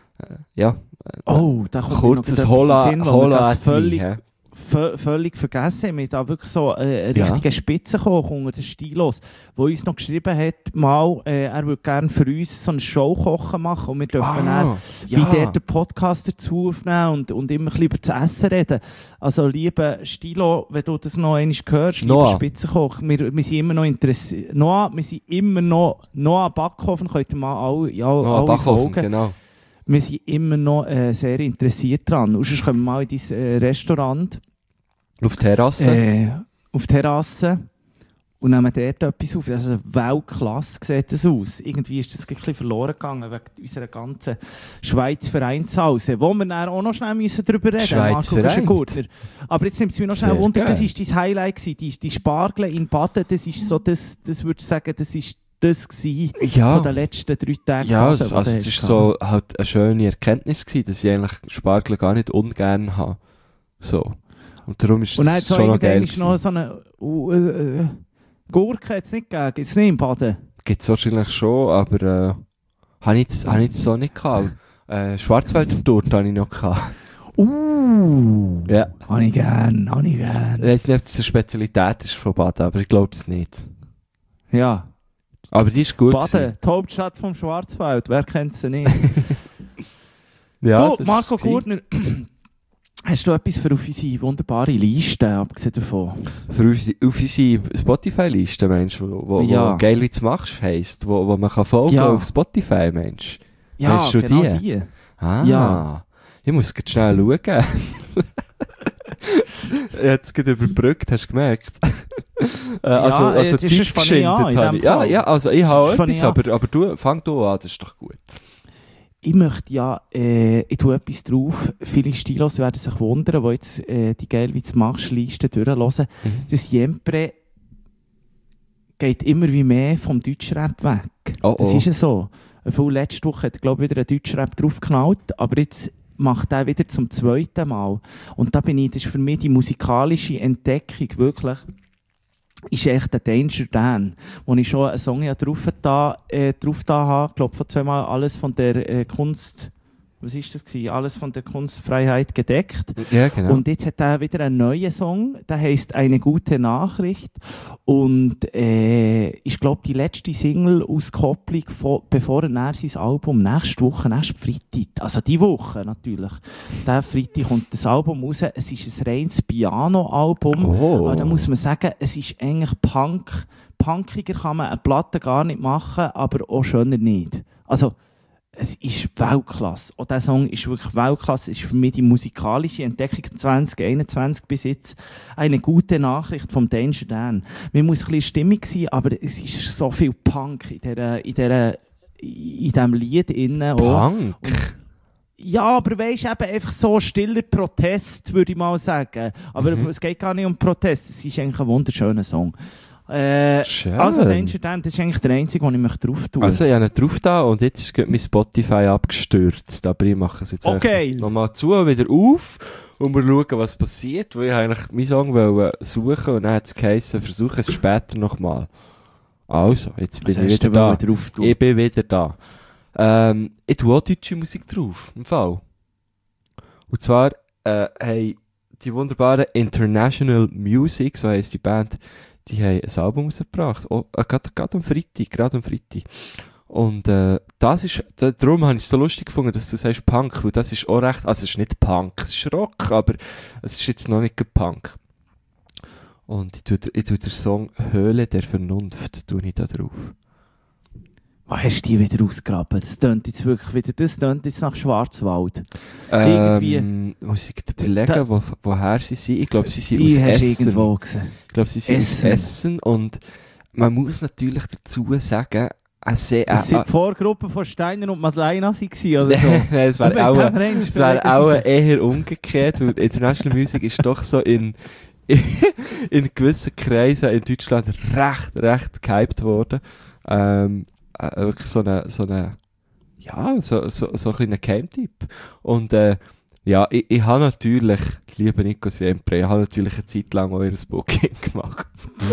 B: da kommt
C: kurzes Hola
B: völlig vergessen. Wir haben da wirklich so einen richtigen Spitzenkoch unter den Stilos, der uns noch geschrieben hat, er würde gerne für uns so eine Showkochen machen und wir dürfen dann wie der den Podcast dazu aufnehmen und immer ein bisschen über das Essen reden. Also, lieber Stilo, wenn du das noch einmal hörst, lieber Spitzenkoch, wir sind immer noch interessiert. Noah, wir sind immer noch Backhofen, könnt ihr mal alle
C: Backhofen,
B: folgen.
C: genau.
B: Wir sind immer noch sehr interessiert dran. Und sonst kommen wir mal in dein Restaurant.
C: Auf Terrasse?
B: Auf Terrasse. Und nehmen dort etwas auf. Also Weltklasse sieht das aus. Irgendwie ist das ein bisschen verloren gegangen wegen unserer ganzen Schweiz Vereinshause, wo wir dann auch noch schnell darüber reden müssen. Aber jetzt nimmt es mich noch schnell Wunder, das war dein Highlight gewesen. Die Spargel in Baden, das ist so, das würde ich sagen, das ist das von den letzten 3 Tagen.
C: Ja, es war so halt eine schöne Erkenntnis gewesen, dass ich eigentlich Spargel gar nicht ungern habe. So. Und darum ist es schon noch geil. Und
B: noch so eine Gurke hat es nicht gegeben, gibt es nicht im Baden?
C: Gibt es wahrscheinlich schon, aber habe ich jetzt so nicht gehabt. Schwarzwälder Torte habe ich noch gehabt.
B: Ja. Habe ich gern.
C: Ich weiß nicht, ob das eine Spezialität ist von Baden, aber ich glaube es nicht.
B: Ja.
C: Aber die ist gut.
B: Baden, die Hauptstadt vom Schwarzwald, wer kennt sie nicht?
C: Ja,
B: du, Marco Gurtner, hast du etwas für auf unsere wunderbare Liste, abgesehen davon?
C: Für auf unsere Spotify-Liste, Mensch, wo «Geil, wie du machst» heisst, wo man kann folgen auf Spotify, Mensch.
B: Ja,
C: hast du
B: genau die.
C: Ich muss jetzt schnell schauen. Ich habe es gerade überbrückt, hast du gemerkt? Also Zeit geschindet habe ich. Ja, also ich habe etwas, aber fang du an, das ist doch gut.
B: Ich möchte ich tue etwas drauf. Viele Stilos werden sich wundern, die jetzt die «Geil, wie du machst» Liste durchhören. Das Jempre geht immer wie mehr vom Deutschrap weg. Das ist ja so. Letzte Woche hat, glaube ich, wieder ein Deutschrap draufgeknallt, aber jetzt macht er wieder zum 2. Mal. Und das ist für mich die musikalische Entdeckung, wirklich, ist echt der Danger Dan, wo ich schon einen Song drauf da habe, ich glaube, von 2 Mal alles von der Kunst, was ist das gewesen? Alles von der Kunstfreiheit gedeckt.
C: Ja, genau.
B: Und jetzt hat er wieder einen neuen Song, der heisst «Eine gute Nachricht». Und ich glaube, die letzte Single-Auskopplung, bevor er sein Album nächste Woche, nächste Freitag, also die Woche natürlich, der Freitag kommt das Album raus. Es ist ein reines Piano-Album. Aber da muss man sagen, es ist eigentlich Punk. Punkiger kann man eine Platte gar nicht machen, aber auch schöner nicht. Also, es ist Weltklasse. Auch dieser Song ist wirklich Weltklasse. Es ist für mich die musikalische Entdeckung 2021 bis jetzt eine gute Nachricht vom Danger Dan. Man muss ein bisschen stimmig sein, aber es ist so viel Punk in diesem Lied innen.
C: Punk?
B: Ja, aber weisst eben einfach so stiller Protest, würde ich mal sagen. Aber es geht gar nicht um Protest. Es ist eigentlich ein wunderschöner Song.
C: Schön.
B: Also Danger Dan, das ist eigentlich der einzige, den ich mich drauf tue.
C: Also ich habe ihn drauf da und jetzt ist gerade mein Spotify abgestürzt. Aber ich mache es jetzt nochmal zu und wieder auf und wir schauen, was passiert. Weil ich eigentlich meinen Song suchen und dann hat es geheißen, versuche es später nochmal. Also, jetzt bin ich wieder da. Ich bin wieder da. Ich tue auch deutsche Musik drauf, im Fall. Und zwar haben die wunderbaren International Music, so heisst die Band, die haben ein Album rausgebracht. Oh, gerade am Freitag. Und das ist, darum habe ich es so lustig gefunden, dass du sagst Punk, weil das ist auch recht, also es ist nicht Punk, es ist Rock, aber es ist jetzt noch nicht Punk. Und ich tue den Song Höhle der Vernunft tue ich da drauf.
B: Was hast du die wieder ausgegraben? Das tönt jetzt wirklich wieder, das tönt jetzt nach Schwarzwald. Irgendwie.
C: Muss ich überlegen, woher sie sind. Ich glaube, sie sind
B: die
C: aus
B: hast
C: Essen.
B: Irgendwo gesehen.
C: Ich glaube, sie sind aus Essen und man muss natürlich dazu sagen,
B: das sind die Vorgruppen von Steiner und Madeleine waren, oder so?
C: Nein, es wäre auch eher umgekehrt, weil International Music ist doch so in gewissen Kreisen in Deutschland recht gehypt worden. Wirklich so ein kleiner Geheimtipp. Und ja, ich habe natürlich, liebe Nico Siempre, ich habe natürlich eine Zeit lang euer Booking gemacht.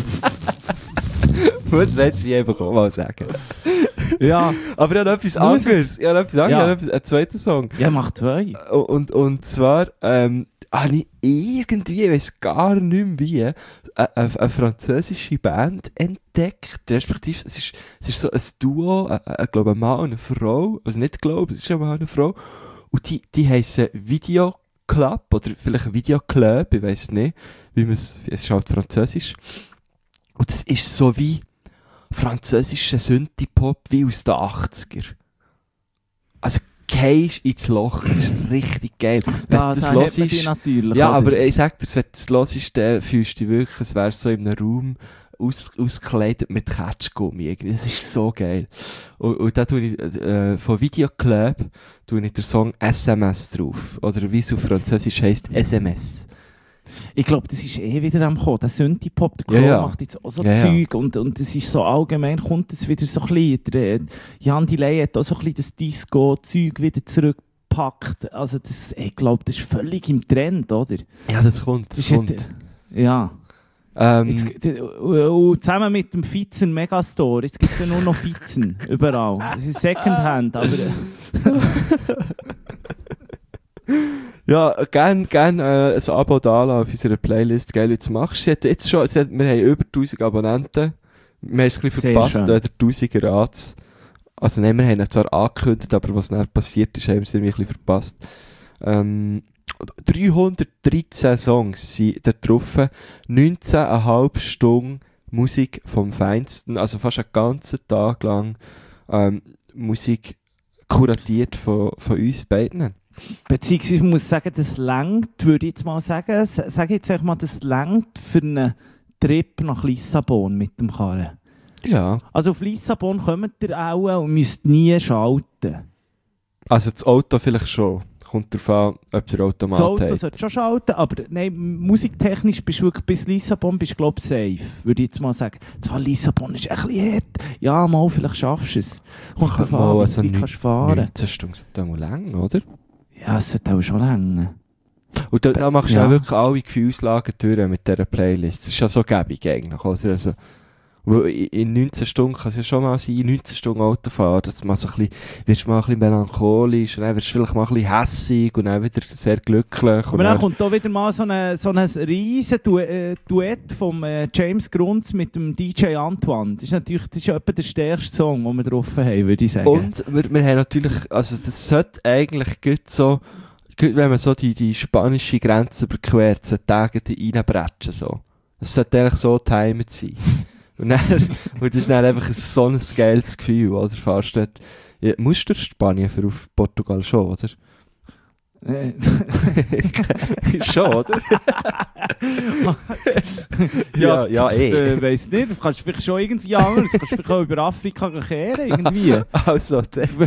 C: Muss man jetzt einfach auch mal sagen.
B: Ja.
C: Aber ich habe etwas anderes. Ich habe einen zweiten Song.
B: Ja, mach zwei.
C: Und zwar habe ich irgendwie, ich weiss gar nicht mehr wie, eine französische Band entdeckt. Respektive, es ist so ein Duo, ich glaube, ein Mann und eine Frau. Also nicht glaube, es ist ein Mann und eine Frau. Und die heissen Video Club oder vielleicht Video Club, ich weiss nicht, es ist halt französisch. Und das ist so wie französischer Synthie-Pop wie aus den 80er. Also gehst ins Loch, das ist richtig geil.
B: Das hört man die natürlich.
C: Ja,
B: oder?
C: aber ich sag dir, wenn du das hörst, dann fühlst du dich wirklich, es wäre so in einem Raum ausgekleidet mit Ketschgummi. Irgendwie. Das ist so geil. Und da tue ich von Videoclub tue ich den Song SMS drauf. Oder wie es auf Französisch heisst, SMS.
B: Ich glaube, das ist wieder am Kommen. Der Synthie-Pop, der Klo macht jetzt auch so Zeug. Und es ist so allgemein, kommt es wieder so ein bisschen. Jan Delay hat auch so ein bisschen das Disco-Zeug wieder zurückgepackt. Also ich glaube, das ist völlig im Trend, oder?
C: Ja, das kommt.
B: Ja. Jetzt, zusammen mit dem Fitzen Megastore, jetzt gibt es ja nur noch Fitzen überall. Das ist Secondhand, aber...
C: Ja, gern ein Abo da auf unserer Playlist, geil, wie du machst. Wir haben über 1000 Abonnenten. Wir haben es ein bisschen verpasst, der 1000er Rats. Also nein, wir haben ihn zwar angekündigt, aber was dann passiert ist, haben wir es irgendwie ein bisschen verpasst. 313 Songs sind da drauf, 19,5 Stunden Musik vom Feinsten, also fast einen ganzen Tag lang Musik kuratiert von uns beiden.
B: Beziehungsweise ich muss sagen, das längt, würde ich jetzt mal sagen, das längt für einen Trip nach Lissabon mit dem Karren.
C: Ja.
B: Also auf Lissabon kommt ihr auch und müsst nie schalten.
C: Also das Auto vielleicht schon. Kommt darauf an, ob der Automat hat.
B: Das Auto sollte schon schalten, aber nein, musiktechnisch bist du wirklich bis Lissabon, glaube ich, safe, würde ich jetzt mal sagen. Zwar Lissabon ist ein bisschen hart. Ja, mal, vielleicht schaffst du es. Kommt darauf an,
C: also
B: wie kannst du fahren.
C: 19 Stunden sind da mal lang, oder?
B: Ja, es sollte auch schon lang.
C: Und da machst du auch wirklich alle Gefühlslagen durch mit dieser Playlist. Das ist ja so gäbig eigentlich, oder? Also, in 19 Stunden kann es ja schon mal sein, 19 Stunden Auto fahren, dass man so ein bisschen, wirst mal ein bisschen melancholisch, und dann wirst du vielleicht mal ein bisschen hässig und dann wieder sehr glücklich.
B: Aber dann kommt da wieder mal so ein riesen Duett vom James Grunz mit dem DJ Antoine. Das ist etwa der stärkste Song, den wir drauf haben, würde ich sagen.
C: Und wir haben natürlich, also das sollte eigentlich gut so, wenn man so die spanische Grenze überquert, so Tage reinbretschen so. Das sollte eigentlich so timed sein. Und das ist dann einfach so ein geiles Gefühl, oder? Fährst du musst du Spanien für auf Portugal schon, oder? Schon, oder?
B: Weiss nicht, du kannst vielleicht schon irgendwie anders, du kannst vielleicht auch über Afrika kehren, irgendwie.
C: Also,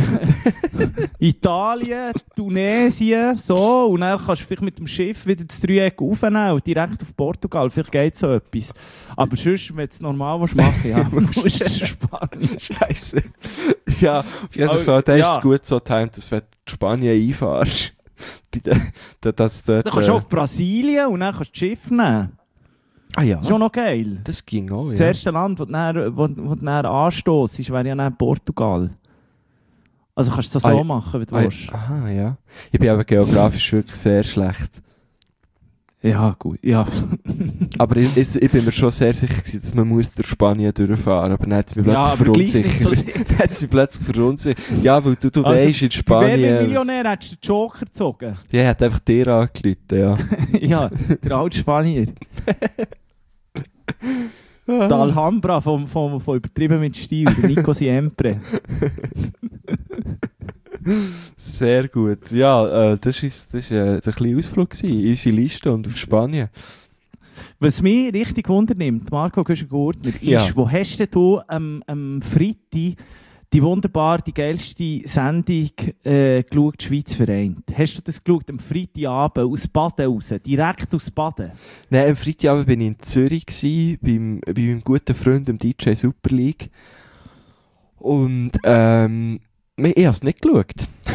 B: Italien, Tunesien, so, und dann kannst du vielleicht mit dem Schiff wieder das Dreieck aufnehmen und direkt auf Portugal, vielleicht geht so etwas. Aber sonst, wenn du es normal machen willst, ja, musst du Spanien.
C: Scheiße. Ja, auf jeden Fall, da ist es gut so timed, dass wenn du Spanien einfahrst,
B: dann kannst du auf Brasilien und dann kannst du das Schiff nehmen.
C: Ah ja.
B: Schon noch geil.
C: Das ging auch, ja.
B: Das erste Land, das du dann anstoßt, wäre ja dann Portugal. Also kannst du es so machen, wie du willst.
C: Aha, ja. Ich bin aber geografisch wirklich sehr schlecht.
B: Ja, gut, ja.
C: Aber ich bin mir schon sehr sicher gewesen, dass man muss durch Spanien durchfahren muss. Aber dann hat es mich plötzlich verunsichert. Ja, weil du weisst, in Spanien...
B: Bei Millionär hättest du den Joker gezogen.
C: Ja, er hat einfach dir angerufen, ja.
B: Ja, der alte Spanier. Die Alhambra von Übertrieben mit Stil, der Nico Siempre.
C: Sehr gut. Ja, das war ein kleiner Ausflug in unsere Liste und auf Spanien.
B: Was mich richtig wundernimmt, Marco Güschen-Gurtner, ist, wo hast du am Freitag die geilste Sendung geschaut, «Schweiz vereint»? Hast du das geschaut am Freitagabend aus Baden raus, direkt aus Baden?
C: Nein, am Freitagabend war ich in Zürich, bei meinem guten Freund, dem DJ Super League. Und ich habe es nicht geschaut.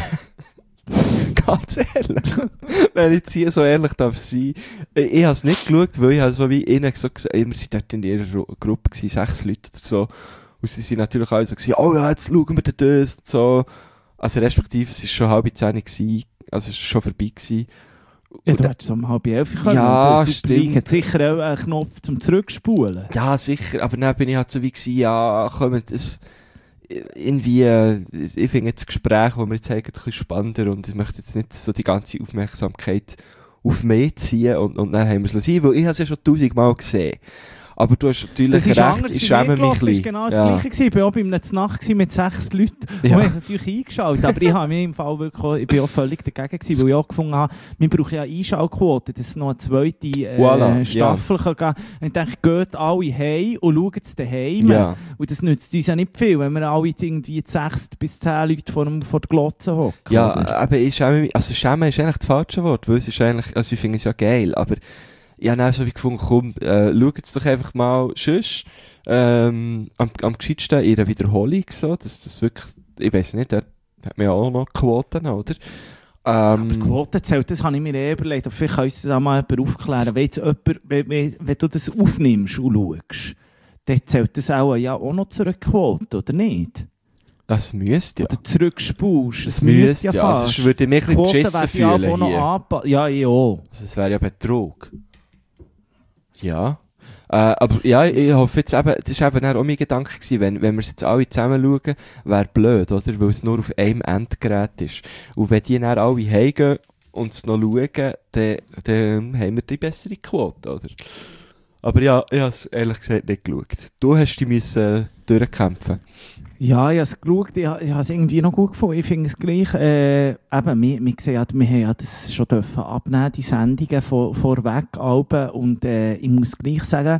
C: Ganz ehrlich. Wenn ich jetzt hier so ehrlich darf sein. Ich habe es nicht geschaut, weil ich habe so wie ihnen gesagt, wir waren dort in ihrer Gruppe, 6 Leute oder so. Und sie sind natürlich alle so, oh ja, jetzt schauen wir das und so. Also respektive, es war schon 10:30, also es war schon vorbei gewesen.
B: Ja, du hättest um 10:30 können.
C: Ja,
B: stimmt. Hat sicher auch einen Knopf zum Zurückspulen.
C: Ja, sicher. Aber dann bin ich halt so wie gewesen, ja, komm, das... Irgendwie, ich finde das Gespräch, das wir jetzt haben, ein bisschen spannender und ich möchte jetzt nicht so die ganze Aufmerksamkeit auf mich ziehen und dann haben wir es lassen, weil ich habe es ja schon 1000-mal gesehen. Aber du hast natürlich recht, ich schäme mich ein bisschen.
B: Das war genau das Gleiche. Ich war auch bei einer Nacht mit 6 Leuten. Und ich habe es natürlich eingeschaltet. Aber ich habe mich im Fall wirklich auch, ich bin auch völlig dagegen gewesen, weil ich auch gefunden habe, wir brauchen ja Einschaltquote, dass es noch eine zweite Staffel kann geben. Und ich denke, geht alle heim und schauen es daheim. Ja. Und das nützt uns ja nicht viel, wenn wir alle irgendwie 6 bis 10 Leute vor der Glotze hocken.
C: Ja, aber ich schäme mich, also schämen ist eigentlich das falsche Wort, weil es ist eigentlich, also ich finde es ja geil, aber ich habe dann so wie gefunden, komm, schau jetzt doch einfach mal sonst am gescheitsten in einer Wiederholung, so, dass das wirklich, ich weiss nicht, der hat mir ja auch noch Quoten, oder?
B: Aber Quoten zählt, das habe ich mir überlegt, aber vielleicht kann uns das auch mal jemand aufklären. Wenn du das aufnimmst und schaust, dann zählt das auch noch zu einer Quote, oder nicht?
C: Das müsste ja.
B: Oder zurückspulst.
C: Das müsste ja. Also ich würde mich ein bisschen beschissen fühlen hier.
B: Ja, ich auch.
C: Also das wäre ja Betrug. Ja. Aber ja, ich hoffe jetzt eben, das war eben auch mein Gedanke gewesen, wenn wir es jetzt alle zusammen schauen, wäre blöd, oder? Weil es nur auf einem Endgerät ist. Und wenn die dann alle heimgehen und es noch schauen, dann haben wir die bessere Quote, oder? Aber ja, ich habe es ehrlich gesagt nicht geschaut. Du hast dich durchkämpfen.
B: Ja, ich habe es geschaut, ich habe es irgendwie noch gut gefunden. Ich finde es gleich, wir haben ja das schon abnehmen, die Sendungen vorweg, und ich muss gleich sagen,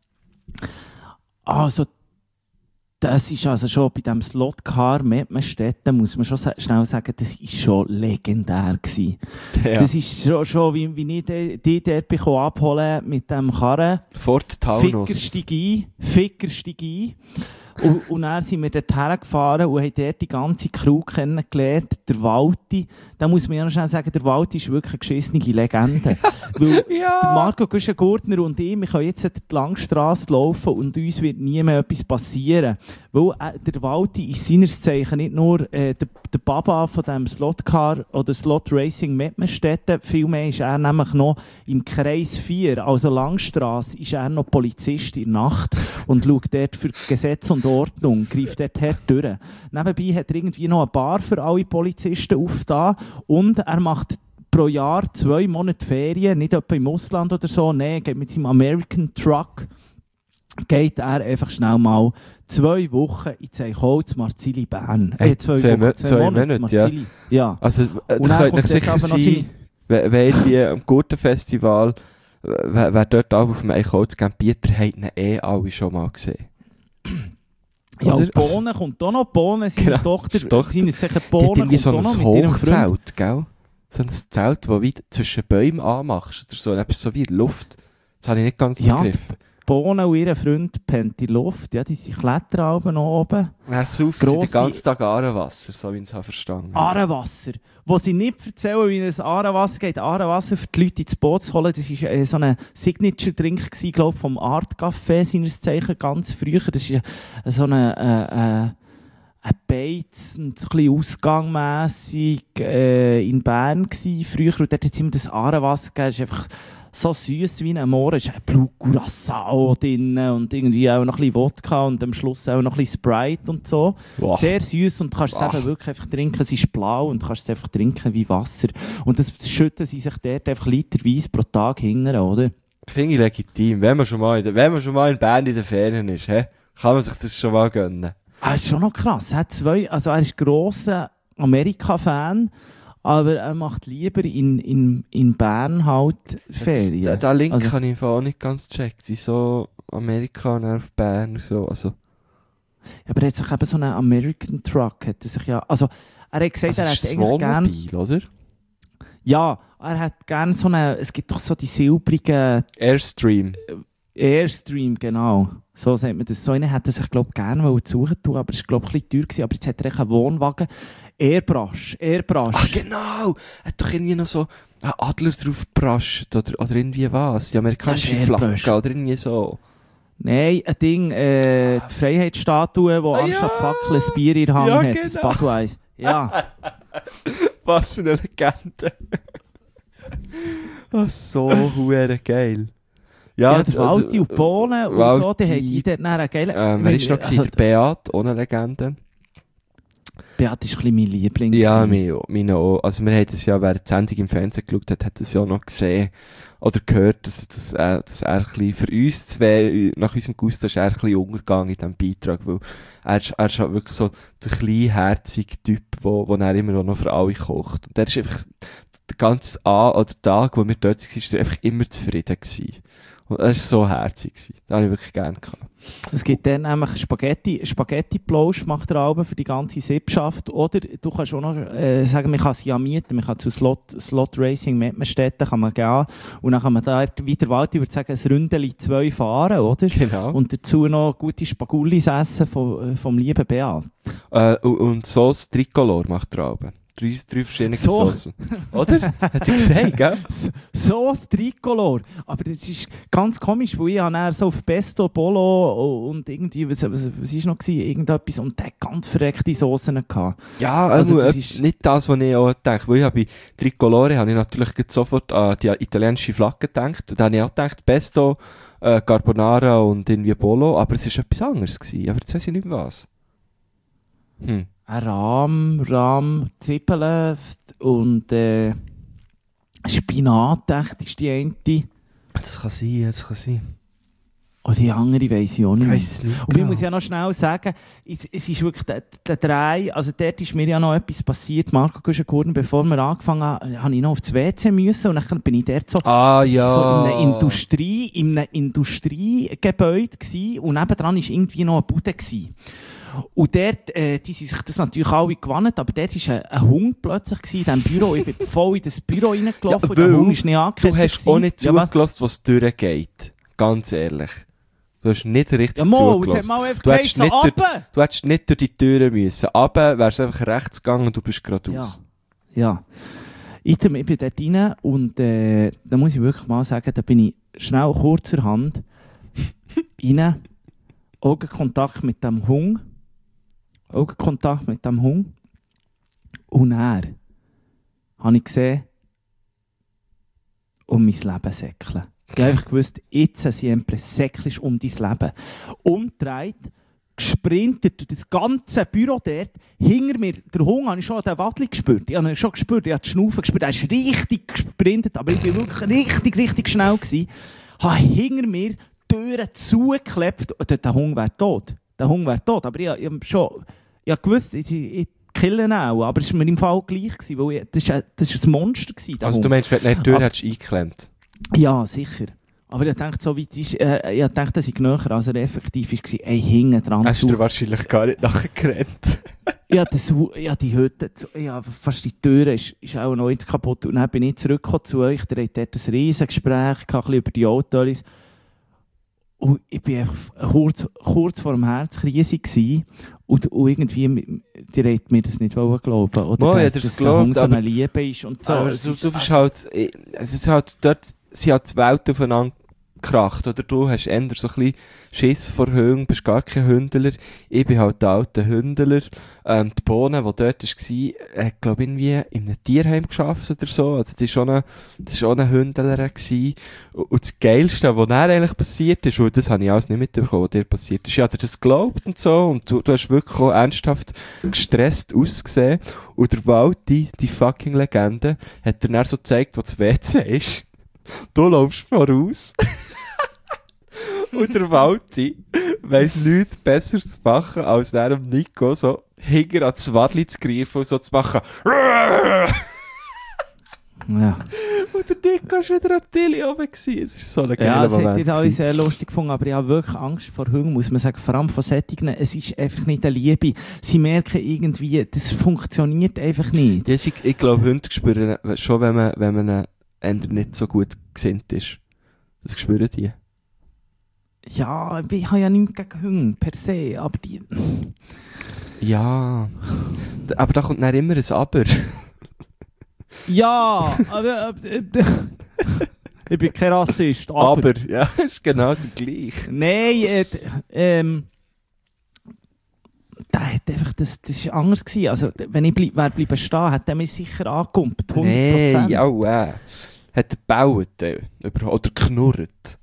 B: also das ist also schon bei diesem Slotcar Mettmerstetten, muss man schon schnell sagen, das ist schon legendär gewesen. Ja. Das ist schon wie ich die dort abholen mit dem Karren.
C: Fort Taunus.
B: Ficker steig ein. Und dann sind wir dort hergefahren und haben dort die ganze Crew kennengelernt. Der Walti, da muss man ja noch schnell sagen, der Walti ist wirklich eine geschissene Legende. Weil der Marco Güschen-Gurtner und ich, wir können jetzt die Langstrasse laufen und uns wird nie mehr etwas passieren. Weil der Walti ist seines Zeichen nicht nur der Baba von dem Slotcar oder Slot Racing Mettmerstetten, vielmehr ist er nämlich noch im Kreis 4, also Langstrasse, ist er noch Polizist in der Nacht und schaut dort für Gesetz und Ordnung, greift dort her durch. Nebenbei hat er irgendwie noch eine Bar für alle Polizisten aufgetan und er macht pro Jahr 2 Monate Ferien, nicht etwa im Ausland oder so, nein, geht mit seinem American Truck geht er einfach schnell mal 2 Wochen in Zeichholz Marzili Bern.
C: Hey,
B: 2
C: Monate,
B: Marzili. Ja.
C: Also,
B: Und
C: ihr
B: dann
C: könnt
B: kommt
C: euch sicher
B: dort aber noch
C: sein, wenn irgendwie am Gurtenfestival, wer dort auch auf dem Eichholz campiert, der hat ihn alle schon mal gesehen.
B: Ja,
C: Oder?
B: und Bohnen kommt auch noch. Bohnen, seine
C: Genau,
B: Tochter,
C: Stochter.
B: seine sicher
C: Die
B: Bohnen
C: hat irgendwie
B: kommt
C: so
B: auch
C: ein
B: noch mit ihrem Freund.
C: Hochzelt, gell? So ein Zelt, das du zwischen Bäumen anmachst oder so, und so wie Luft. Das habe ich nicht ganz
B: Ja,
C: begriffen.
B: Bohnen und ihr Freund pennt in die Luft. Ja, die klettern oben noch oben.
C: Er sauft sie den ganzen Tag Aarewasser, so wie ich es verstanden habe.
B: Aarewasser. Wo sie nicht erzählen, wie es Aarewasser geht. Aarewasser für die Leute ins Boot zu holen, das war so ein Signature-Drink, glaube ich, vom Art Café, seines Zeichen, ganz früher. Das war so ein Beiz, ein bisschen ausgangmässig in Bern gsi früher. Und dort hat es immer das Aarewasser gegeben. Das ist einfach so süß wie ein Moor. Es ist ein Blut Curaçao drin und irgendwie auch noch ein bisschen Wodka und am Schluss auch noch ein bisschen Sprite und so.
C: Wow.
B: Sehr süß und du kannst es eben wirklich einfach trinken. Es ist blau und du kannst es einfach trinken wie Wasser. Und das schütten sie sich dort einfach literweise pro Tag hingern, oder?
C: Finde ich legitim. Wenn man schon mal in Bern in den Ferien ist, kann man sich das schon mal gönnen.
B: Das ist schon noch krass. Er ist grosser Amerika-Fan, aber er macht lieber in Bern halt Ferien.
C: Der Link
B: Also-
C: habe ich auch nicht ganz gecheckt. So Amerika und auf Bern und so. Also,
B: Ja, aber er hat sich eben so einen American Truck, hat er sich ja, also er hat gesagt, er
C: ist
B: hat
C: ein
B: eigentlich gerne,
C: Wohnmobil, oder?
B: ja, er hat gerne so eine, es gibt doch so die silbrigen
C: Airstream.
B: Airstream, genau. So sagt man das. So einen hätte er sich, glaube ich, gerne suchen tun, aber es war, glaube ich, ein bisschen teuer gewesen. Aber jetzt hat er echt einen Wohnwagen. Airbrush.
C: Ach genau! Er hat doch irgendwie noch so einen Adler drauf gebrascht oder irgendwie was. Die amerikanische
B: Das ist Airbrush.
C: Flagge oder irgendwie so.
B: Nein, ein Ding, die Freiheitsstatue, die anstatt
C: ja.
B: Fackel ein Bier in der Hand
C: Ja,
B: hat.
C: genau.
B: Das Budweiser. Ja.
C: Was für eine Legende. Oh, so hure geil.
B: Ja, der Walti und Bohnen und so,
C: Walti,
B: die haben die dort nachher geil.
C: Wer ist noch gewesen? Der Beat, ohne Legende.
B: Beat ist ein bisschen mein Liebling.
C: Ja,
B: gewesen.
C: meine auch. Also wir haben das ja, wer die Sendung im Fernsehen geschaut hat, hat das ja auch noch gesehen oder gehört, dass er ein bisschen für uns zwei, nach unserem Gusto, ist er ein bisschen untergegangen in diesem Beitrag, weil er ist halt wirklich so der kleinherzige Typ, wo er immer auch noch für alle kocht. Und er ist einfach den ganzen Tag, wo wir dort waren, ist er einfach immer zufrieden gewesen. Und er war so herzig gewesen. Das habe ich wirklich gerne gehabt.
B: Es gibt dann nämlich Spaghetti-Plausch macht der Alben für die ganze Sippschaft. Oder du kannst auch noch sagen, man kann es ja mieten, man kann zu Slot Racing Mettmerstetten kann man gehen. Und dann kann man da, wie der Walti würde sagen, ein Ründeli 2 fahren, oder?
C: Genau.
B: Und dazu noch gute Spagulis essen vom lieben Beat.
C: Und Sauce Tricolor macht der Alben. 3 verschiedene
B: So.
C: Soßen. Oder? Hat sie gesagt, gell?
B: Sauce Tricolor. Aber das ist ganz komisch, weil ich habe dann so auf Pesto, Bolo und irgendwie, was ist noch gewesen? Irgendetwas und der hat ganz verreckte Soßen gehabt.
C: Ja,
B: Also
C: also
B: das ist-
C: nicht das, was ich auch denke. Weil ich habe bei Tricolore habe ich natürlich gleich sofort an die italienische Flagge gedacht. Und dann habe ich auch gedacht, Pesto, Carbonara und irgendwie Bolo. Aber es war etwas anderes gewesen. Aber jetzt weiss ich nicht mehr was.
B: Ein Rahm, Zwiebeln und Spinat, echt, ist die eine.
C: Das kann sein.
B: Und die andere weiss ich auch nicht
C: Ich
B: mehr.
C: weiss es nicht
B: Und ich
C: genau.
B: muss ja noch schnell sagen, es ist wirklich der Drei, also dort ist mir ja noch etwas passiert, Marco Guschen-Gurden, bevor wir angefangen haben, habe ich noch aufs WC müssen und dann bin ich dort so,
C: Ah,
B: es
C: ja.
B: ist so in einem Industriegebäude gewesen, und nebendran war irgendwie noch eine Bude gewesen. Und dort, die sind sich das natürlich alle gewandt, aber dort war ein Hund plötzlich gewesen, in diesem Büro. Ich bin voll in das Büro reingelaufen und der Hund ist nicht angekettet.
C: Du hast auch nicht
B: Ja, was?
C: zugelassen, was durchgeht. Ganz ehrlich. Du hast nicht richtig
B: Ja, Mo, es hat
C: zugelassen.
B: mal einfach
C: Du hättest
B: geheißen,
C: nicht
B: runter!
C: Du hättest nicht durch die Türen müssen. Aber wärst einfach rechts gegangen und du bist geradeaus.
B: Ja. Ich bin dort rein und da muss ich wirklich mal sagen, da bin ich schnell kurzerhand rein, Augenkontakt mit dem Hund. Und dann habe ich gesehen, um mein Leben säckeln. Ich habe einfach gewusst, jetzt siempre säckelst um dein Leben. Umgedreht, gesprintet durch das ganze Büro dort. Hinter mir, der Hund habe ich schon an den Wadli gespürt. Ich habe ihn schon gespürt, ich habe die Schnaufe gespürt. Er ist richtig gesprintet, aber ich war wirklich richtig schnell gewesen. Habe hinter mir Türen zugeklebt. Der Hund wäre tot. Aber ich hab gewusst, ich kille ihn auch. Aber es war mir im Fall gleich gewesen, weil das war ein Monster gewesen, der
C: Also
B: Hund.
C: du meinst, wenn du die Tür hättest eingeklemmt?
B: Ja, sicher. Aber ich dachte, so weit ist, ich dachte, dass ich näher, als er effektiv war, hinten dran.
C: Hast du dir wahrscheinlich gar nicht nachgerannt?
B: Die Hütte, fast die Tür ist auch noch jetzt kaputt. Und dann bin ich zurückgekommen zu euch, der hat dort ein Riesengespräch, ein bisschen über die Autos. Und ich war einfach kurz vor dem Herzkrise gewesen. Und irgendwie, die hat mir das nicht glauben. Oder dass der Hund so eine Liebe ist. Und so.
C: Aber du bist halt, es ist halt dort, sie hat die Welt aufeinander gekracht, oder? Du hast eher so ein bisschen Schiss vor Hunden, bist gar kein Hündler. Ich bin halt der alte Hündler. Die Bohne, die dort war, hat, glaube ich, irgendwie in einem Tierheim geschafft oder so. Also, das war schon eine Hündlerin gewesen. Und das Geilste, was dann eigentlich passiert ist, und das habe ich alles nicht mitbekommen, was dir passiert ist, ich habe dir das geglaubt und so, und du hast wirklich auch ernsthaft gestresst ausgesehen. Und der Walti, die fucking Legende, hat dir dann so gezeigt, wo das WC ist. Du laufst voraus. Und der Walti weiss nichts Besseres zu machen, als dem Nico so hinter an das Wadli zu greifen und so zu machen.
B: Ja.
C: Und der Nico war wieder an die Tilly oben. Es war so ein geiler
B: das
C: Moment.
B: hätte ich alle sehr lustig gefunden, aber ich habe wirklich Angst vor Hunden, muss man sagen. Vor allem von Sättigen. Es ist einfach nicht eine Liebe. Sie merken irgendwie, das funktioniert einfach nicht.
C: Ich glaube, Hunde spüren schon, wenn man nicht so gut gesinnt ist. Das spüren die.
B: Ja, ich habe ja nichts gegen Hunde per se, aber die...
C: Ja, aber da kommt dann immer ein Aber.
B: Ja, aber ich bin kein Rassist, aber...
C: Ja, ist genau die gleich.
B: Nein, der hat einfach, das war anders gewesen. Also, wenn ich wäre bleiben stehen, hätte er mich sicher angekumpelt, 100%.
C: Nein, ja, hat er gebaut oder knurrt?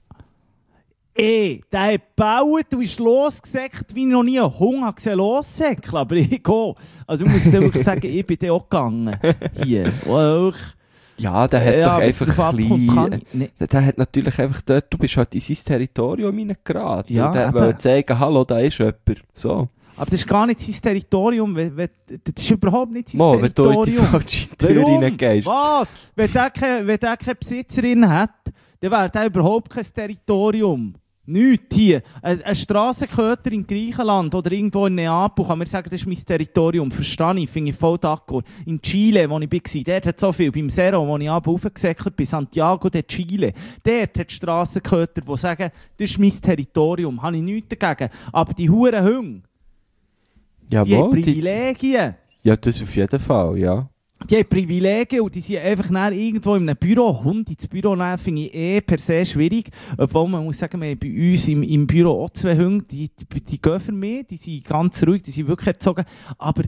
B: Der hat gebaut und ist losgesäckelt, wie ich noch nie einen Hund gesehen lossäckeln. Aber ich gehe. Also, ich muss dir wirklich sagen, ich bin dann auch gegangen. Hier.
C: Ja, der hat doch einfach der hat natürlich einfach dort, du bist halt in sein Territorium reingeraten.
B: Ja,
C: und der wollte zeigen, hallo, da ist jemand. So.
B: Aber das ist gar nicht sein Territorium. Das ist überhaupt nicht sein Territorium.
C: Wenn du in die falsche Tür reingehst.
B: Was? Wenn der keine Besitzerin hat, dann wäre der überhaupt kein Territorium. Nichts hier. Ein Strassenköter in Griechenland oder irgendwo in Neapel kann mir sagen, das ist mein Territorium. Verstehe ich, finde ich voll d'accord. In Chile, wo ich war, dort hat so viel. Beim Cerro, wo ich raufgesäckelt bin, Santiago de Chile, dort hat Strassenköter, die sagen, das ist mein Territorium. Habe ich nichts dagegen. Aber die Huren Hunde, die haben Privilegien.
C: Ja, das auf jeden Fall, ja.
B: Die haben Privilegien und die sind einfach irgendwo in einem Büro. Hund ins Büro nehmen finde ich per se schwierig. Obwohl man muss sagen, wir haben bei uns im Büro auch 2 Hunde, die gehen für mich, die sind ganz ruhig, die sind wirklich erzogen. Aber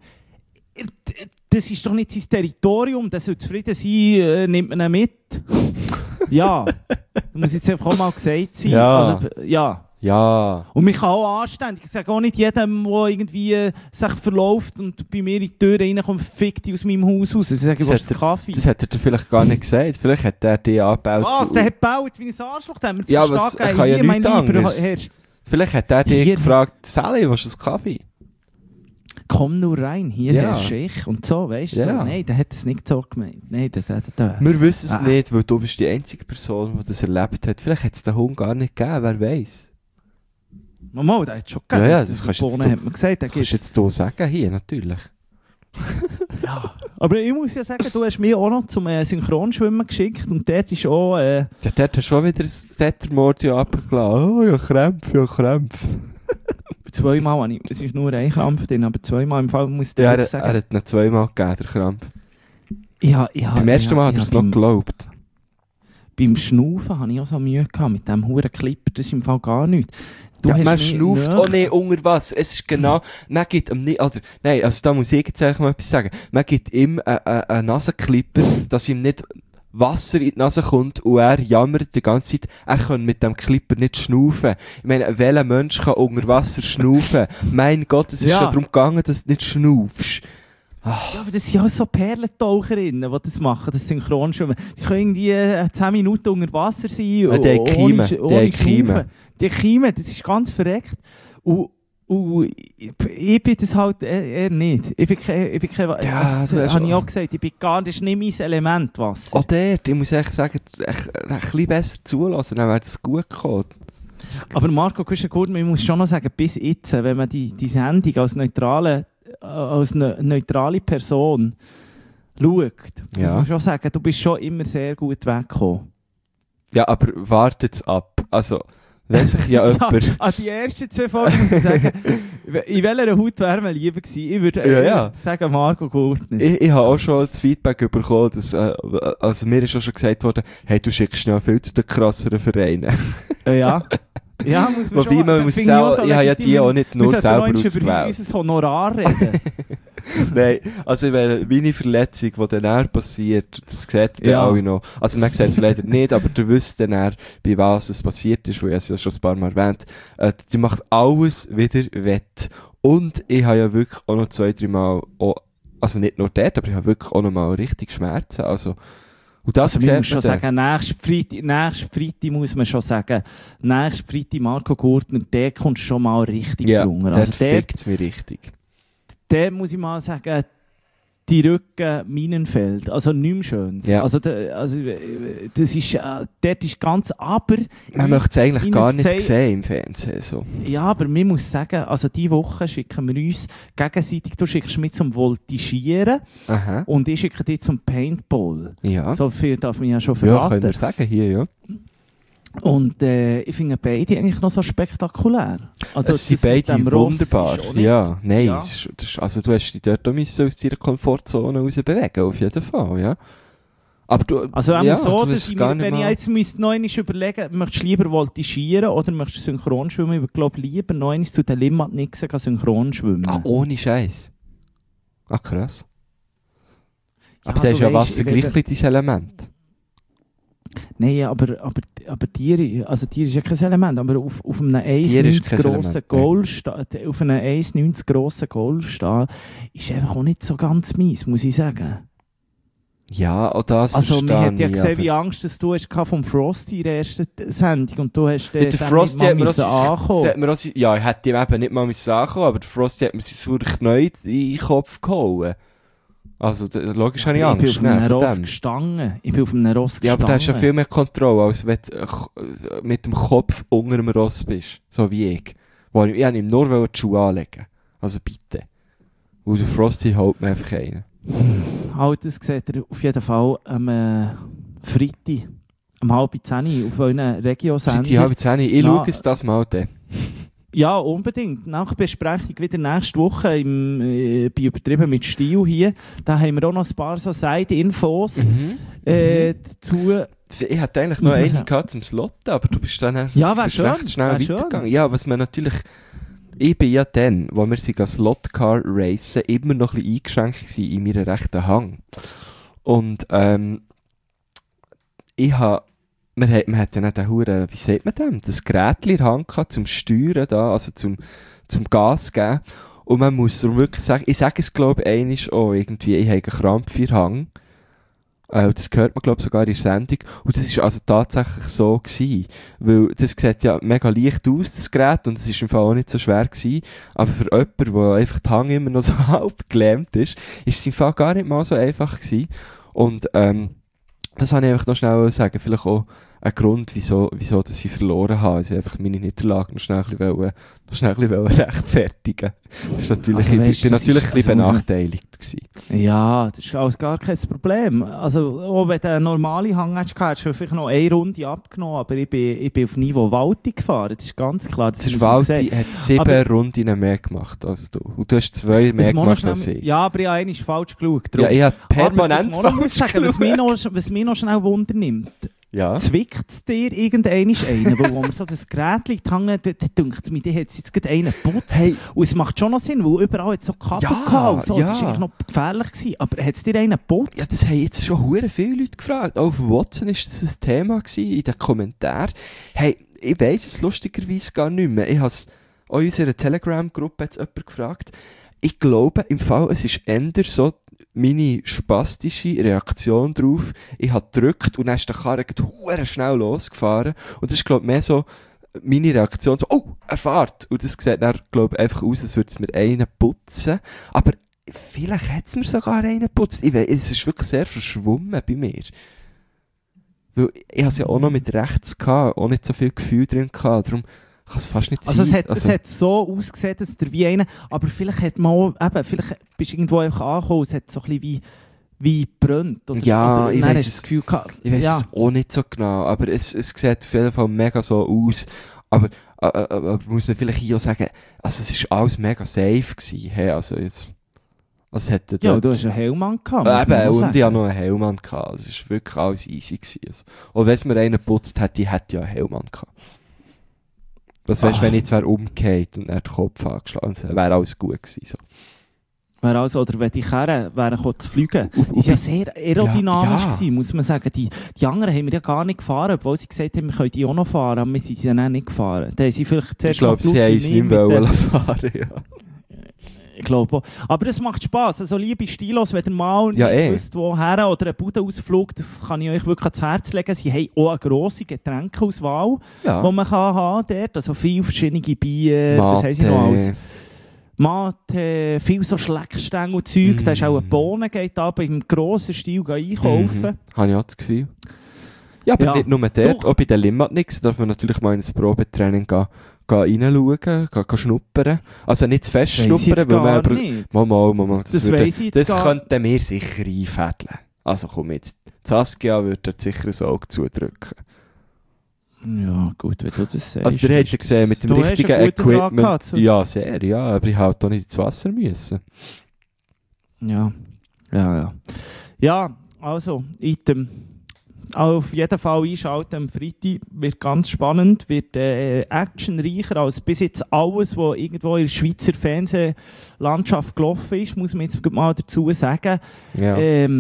B: das ist doch nicht sein Territorium, der soll zufrieden sein, nimmt man ihn mit. Ja, das muss jetzt einfach auch mal gesagt sein.
C: Ja.
B: Also, ja.
C: Ja.
B: Und mich kann auch anständig. Ich sage auch nicht jedem, der irgendwie sich verläuft und bei mir in die Tür reinkommt, fickt aus meinem Haus raus. Ich sage, was ist Kaffee?
C: Das hat er dir vielleicht gar nicht gesagt. Vielleicht hat er dich angebaut.
B: Was? Der hat gebaut wie ein Arschloch. Der hat mir
C: ja, aber es kann ja nichts anderes. Vielleicht hat er dich gefragt, Sally, was ist das Kaffee?
B: Komm nur rein, hier herrsche ich. Und so, weißt du?
C: Ja.
B: So. Nein, der hat es nicht so gemeint. Nein,
C: wir wissen es nicht, weil du bist die einzige Person, die das erlebt hat. Vielleicht hat es den Hund gar nicht gegeben, wer weiß.
B: Mama, der hat schon gegeben.
C: Ja, das kannst
B: hat man gesagt,
C: du jetzt hier sagen, hier natürlich.
B: Ja, aber ich muss ja sagen, du hast mich auch noch zum Synchronschwimmen geschickt und dort ist auch...
C: Ja, dort hast du schon wieder ein Zettermordio abgelassen. Oh, ja, Krämpfe.
B: Zweimal habe ich... Es ist nur ein Krampf drin, aber zweimal im Fall muss ich dir sagen...
C: Er hat ihn zweimal gegeben, der Krampf.
B: Beim
C: ersten Mal hat er es noch geglaubt.
B: Beim Schnaufen hatte ich auch so Mühe gehabt mit diesem huren Clipper, das ist im Fall gar nichts.
C: Man schnauft auch nicht unter was. Es ist genau, man gibt ihm nicht, also da muss ich jetzt eigentlich mal etwas sagen. Man gibt ihm einen Nasenklipper, dass ihm nicht Wasser in die Nase kommt und er jammert die ganze Zeit, er kann mit dem Clipper nicht schnaufen. Ich meine, welcher Mensch kann unter Wasser schnaufen? Mein Gott, es ist schon darum gegangen, dass du nicht schnaufst.
B: Ja, aber das sind auch so Perlentaucherinnen, die das machen, das Synchronschwimmen. Die können irgendwie 10 Minuten unter Wasser sein.
C: Ja, die Kiemen.
B: Die Kiemen, das ist ganz verreckt. Und ich bin das halt eher nicht. Ich bin kein also, das habe ich auch gesagt, das ist nicht mein Element, Wasser.
C: Ich muss echt sagen, ein bisschen besser zulassen, dann wäre das gut gekommen.
B: Aber Marco Kuschengurt, ich muss schon noch sagen, bis jetzt, wenn man die Sendung als neutrale Person schaut, muss man schon sagen, du bist schon immer sehr gut weggekommen.
C: Ja, aber wartet's ab. Also, wenn sich ja jemand...
B: An die ersten 2 Folgen muss ich sagen, in welcher Haut wäre man lieber gewesen? Ich würde sagen, Marco Gurtner.
C: Ich habe auch schon das Feedback bekommen, dass, also mir ist auch schon gesagt worden, hey, du schickst schnell viel zu den krasseren Vereinen.
B: Ja, muss man
C: wobei
B: schon.
C: Man muss sagen, ich habe ja die auch nicht nur selber ausgewählt.
B: über unser Honorar reden.
C: Nein, also meine Verletzung, die dann passiert, das seht ihr alle noch. Also man sieht es leider nicht, aber ihr wisst dann, bei was es passiert ist, weil ich es ja schon ein paar Mal erwähnt. Die macht alles wieder wett. Und ich habe ja wirklich auch noch 2-3 Mal, also nicht nur dort, aber ich habe wirklich auch noch mal richtig Schmerzen. Also, und das
B: also man muss schon sagen, nächsten Freitag muss man schon sagen, nächsten Freitag Marco Gurtner, der kommt schon mal richtig drunter.
C: Also der fickt es mir richtig.
B: Der muss ich mal sagen, die Rücken Minenfeld, also nichts mehr Schönes.
C: Ja.
B: Also das ist, dort ist ganz, aber...
C: Man möchte es eigentlich gar nicht sehen im Fernsehen. So.
B: Ja, aber man muss sagen, also diese Woche schicken wir uns gegenseitig, du schickst mich zum Voltigieren und ich schicke dich zum Paintball.
C: Ja.
B: So viel darf man ja schon verraten.
C: Ja, können wir sagen hier, ja.
B: Und ich finde beide eigentlich noch so spektakulär. Also
C: es sind beide wunderbar. Ja, nein. Ja. Also du hast dich dort auch aus deiner Komfortzone raus bewegen, auf jeden Fall, ja. Aber du,
B: also so, dass wenn ich jetzt noch einmal überlegen, möchtest du lieber voltigieren oder möchtest du Synchronschwimmen? Ich glaube lieber noch einmal zu den Limmat-Nixen synchronschwimmen.
C: Ohne Scheiß. Krass. Aber das ist ja Wasser gleich dein Element.
B: Nein, aber Tier ist ja kein Element, aber auf einem 1,90 grossen Goalstab, auf einem 1,90 grossen Goalstab ist einfach auch nicht so ganz mies, muss ich sagen.
C: Ja, auch das
B: also man hat ja gesehen, wie Angst dass du hast vom Frosty in der ersten Sendung und du hast
C: den Frosty hat angekommen. Ja, ich hätte ihm eben nicht mal ankommen, aber der Frosty hat mir sein Surch neu in den Kopf gehauen. Also, logisch habe ich Angst.
B: Ich bin auf einem Ross gestanden.
C: Ja, aber da hast du ja viel mehr Kontrolle, als wenn du mit dem Kopf unter dem Ross bist. So wie ich. Ich wollte ihm nur die Schuhe anlegen. Also bitte. Und der Frosty holt mir einfach einen.
B: Halt, das seht ihr auf jeden Fall am Freitag, um 9:30 auf einer Regio-Sendung.
C: Freitag 9:30. Ich schaue es das mal dann.
B: Ja, unbedingt. Nach der Besprechung wieder nächste Woche bei «Übertrieben mit Stil» hier. Da haben wir auch noch ein paar so Side-Infos dazu.
C: Ich hatte eigentlich noch eine gehabt zum Slotten, aber du bist dann recht schnell weitergegangen. Ja, was man natürlich... Ich bin ja dann, wo wir sich als Slotcar racen, immer noch ein bisschen eingeschränkt gewesen in meiner rechten Hang. Und ich habe... Man hat ja nicht den Huren, wie sagt man dem? Das Gerät in der Hand gehabt, zum Steuern da, also zum Gas geben. Und man muss wirklich sagen, ich sage es glaube ich einmal auch irgendwie, ich habe einen Krampf in der Hang. Das hört man glaube ich sogar in der Sendung. Und das war also tatsächlich so gewesen. Weil das sieht ja mega leicht aus, das Gerät, und es war im Fall auch nicht so schwer gewesen. Aber für jemanden, der einfach die Hang immer noch so halb gelähmt ist es im Fall gar nicht mal so einfach gewesen. Und das wollte ich einfach noch schnell sagen, vielleicht auch ein Grund, wieso dass ich verloren habe. Also einfach meine Niederlage noch schnell ein bisschen rechtfertigen. Das ist natürlich, also, ich bin natürlich ein bisschen benachteiligt gewesen.
B: Ja, das ist alles gar kein Problem. Also auch wenn du einen normalen Hang hättest, hättest du vielleicht noch eine Runde abgenommen, aber ich bin auf Niveau Walti gefahren, das ist ganz klar.
C: Der Walti hat 7 Runden mehr gemacht als du. Und du hast 2 mehr gemacht als ich.
B: Ja, aber ich habe einmal falsch geschaut.
C: Ja, ich habe permanent falsch geschaut.
B: Was mich noch schnell Wunder nimmt,
C: ja.
B: Zwickt es dir irgendeinen, weil wo man so das Gerät liegt, hängen, da denkt es mir, die hat jetzt gerade einen geputzt. Hey. Und es macht schon noch Sinn, weil überall hat so Kabel gehabt. So. Es war eigentlich noch gefährlich gewesen. Aber hat es dir einen geputzt?
C: Ja, das haben jetzt schon hure viele Leute gefragt. Auch auf Watson war das ein Thema gewesen, in den Kommentaren. Hey, ich weiss es lustigerweise gar nicht mehr. Ich habe es auch in unserer Telegram-Gruppe jetzt jemand gefragt. ich glaube, im Fall, es ist eher so meine spastische Reaktion drauf. Ich habe gedrückt und dann ist der Karren verdammt schnell losgefahren. Und das ist, glaube ich, mehr so meine Reaktion, so, oh, er fährt. Und das sieht dann, glaube ich, einfach aus, als würde es mir einen putzen. Aber vielleicht hat es mir sogar einen geputzt. Ich weiss, es ist wirklich sehr verschwommen bei mir. Weil ich hatte es ja auch noch mit rechts gehabt, auch nicht so viel Gefühl drin gehabt. Darum kann es fast nicht sein.
B: Es hat so ausgesehen, dass der wie einer, aber vielleicht hat man auch, vielleicht bist du irgendwo einfach angekommen, es hat so ein bisschen wie brennt. Oder,
C: ja,
B: oder,
C: ich weiss
B: das Gefühl gehabt,
C: ich weiss es auch nicht so genau, aber es sieht auf jeden Fall mega so aus. Aber muss man vielleicht hier auch sagen, also es ist alles mega safe gewesen. Hey, also jetzt, es hätte
B: ja, du hast einen Helm gehabt.
C: Und ich habe noch einen Helm gehabt. Also es war wirklich alles easy gewesen. Also, und wenn es mir einen geputzt hätte, ich hätte ja einen Helm gehabt. Was weißt du, wenn ich jetzt umgekehrt und er den Kopf angeschlagen hätte, wäre alles gut gewesen. So.
B: Wäre also, oder wenn die Kerren wären zu fliegen. Die waren ja sehr aerodynamisch gewesen, muss man sagen. Die anderen haben wir ja gar nicht gefahren, obwohl sie gesagt haben, wir können die auch noch fahren, aber wir sind sie dann nicht gefahren. Da haben sie vielleicht zuerst
C: ich glaube, sie haben es nicht mehr fahren, ja.
B: Ich glaube auch. Aber es macht Spass. Also, liebe Stilos, wenn ihr mal nicht wisst, woher oder einen Budenausflug, das kann ich euch wirklich ans Herz legen. Sie haben auch eine grosse Getränkeauswahl, die man haben dort. Also viele verschiedene Bier, was haben sie noch alles? Mate, viel so Schleckstängel und Zeug. Da ist auch eine Bohnen, geht aber im grossen Stil einkaufen.
C: Habe ich auch das Gefühl. Ja, aber nicht nur dort. Auch bei den Limmatniks darf man natürlich mal ins Probetraining gehen reinschauen, gehen schnuppern. Also nicht zu fest schnuppern, weil man das könnten wir sicher einfädeln. Also komm jetzt, Saskia würde dir sicher ein Auge zudrücken.
B: Ja, gut, wenn du das sagst.
C: Also, ihr habt ja gesehen, mit dem richtigen Equipment. Ja, sehr, ja, aber ich halt auch nicht ins Wasser müssen.
B: Ja. Ja, also, Item. Auf jeden Fall einschalten am Freitag. Wird ganz spannend, wird actionreicher als bis jetzt alles, was irgendwo in der Schweizer Fernsehlandschaft gelaufen ist, muss man jetzt mal dazu sagen.
C: Ja.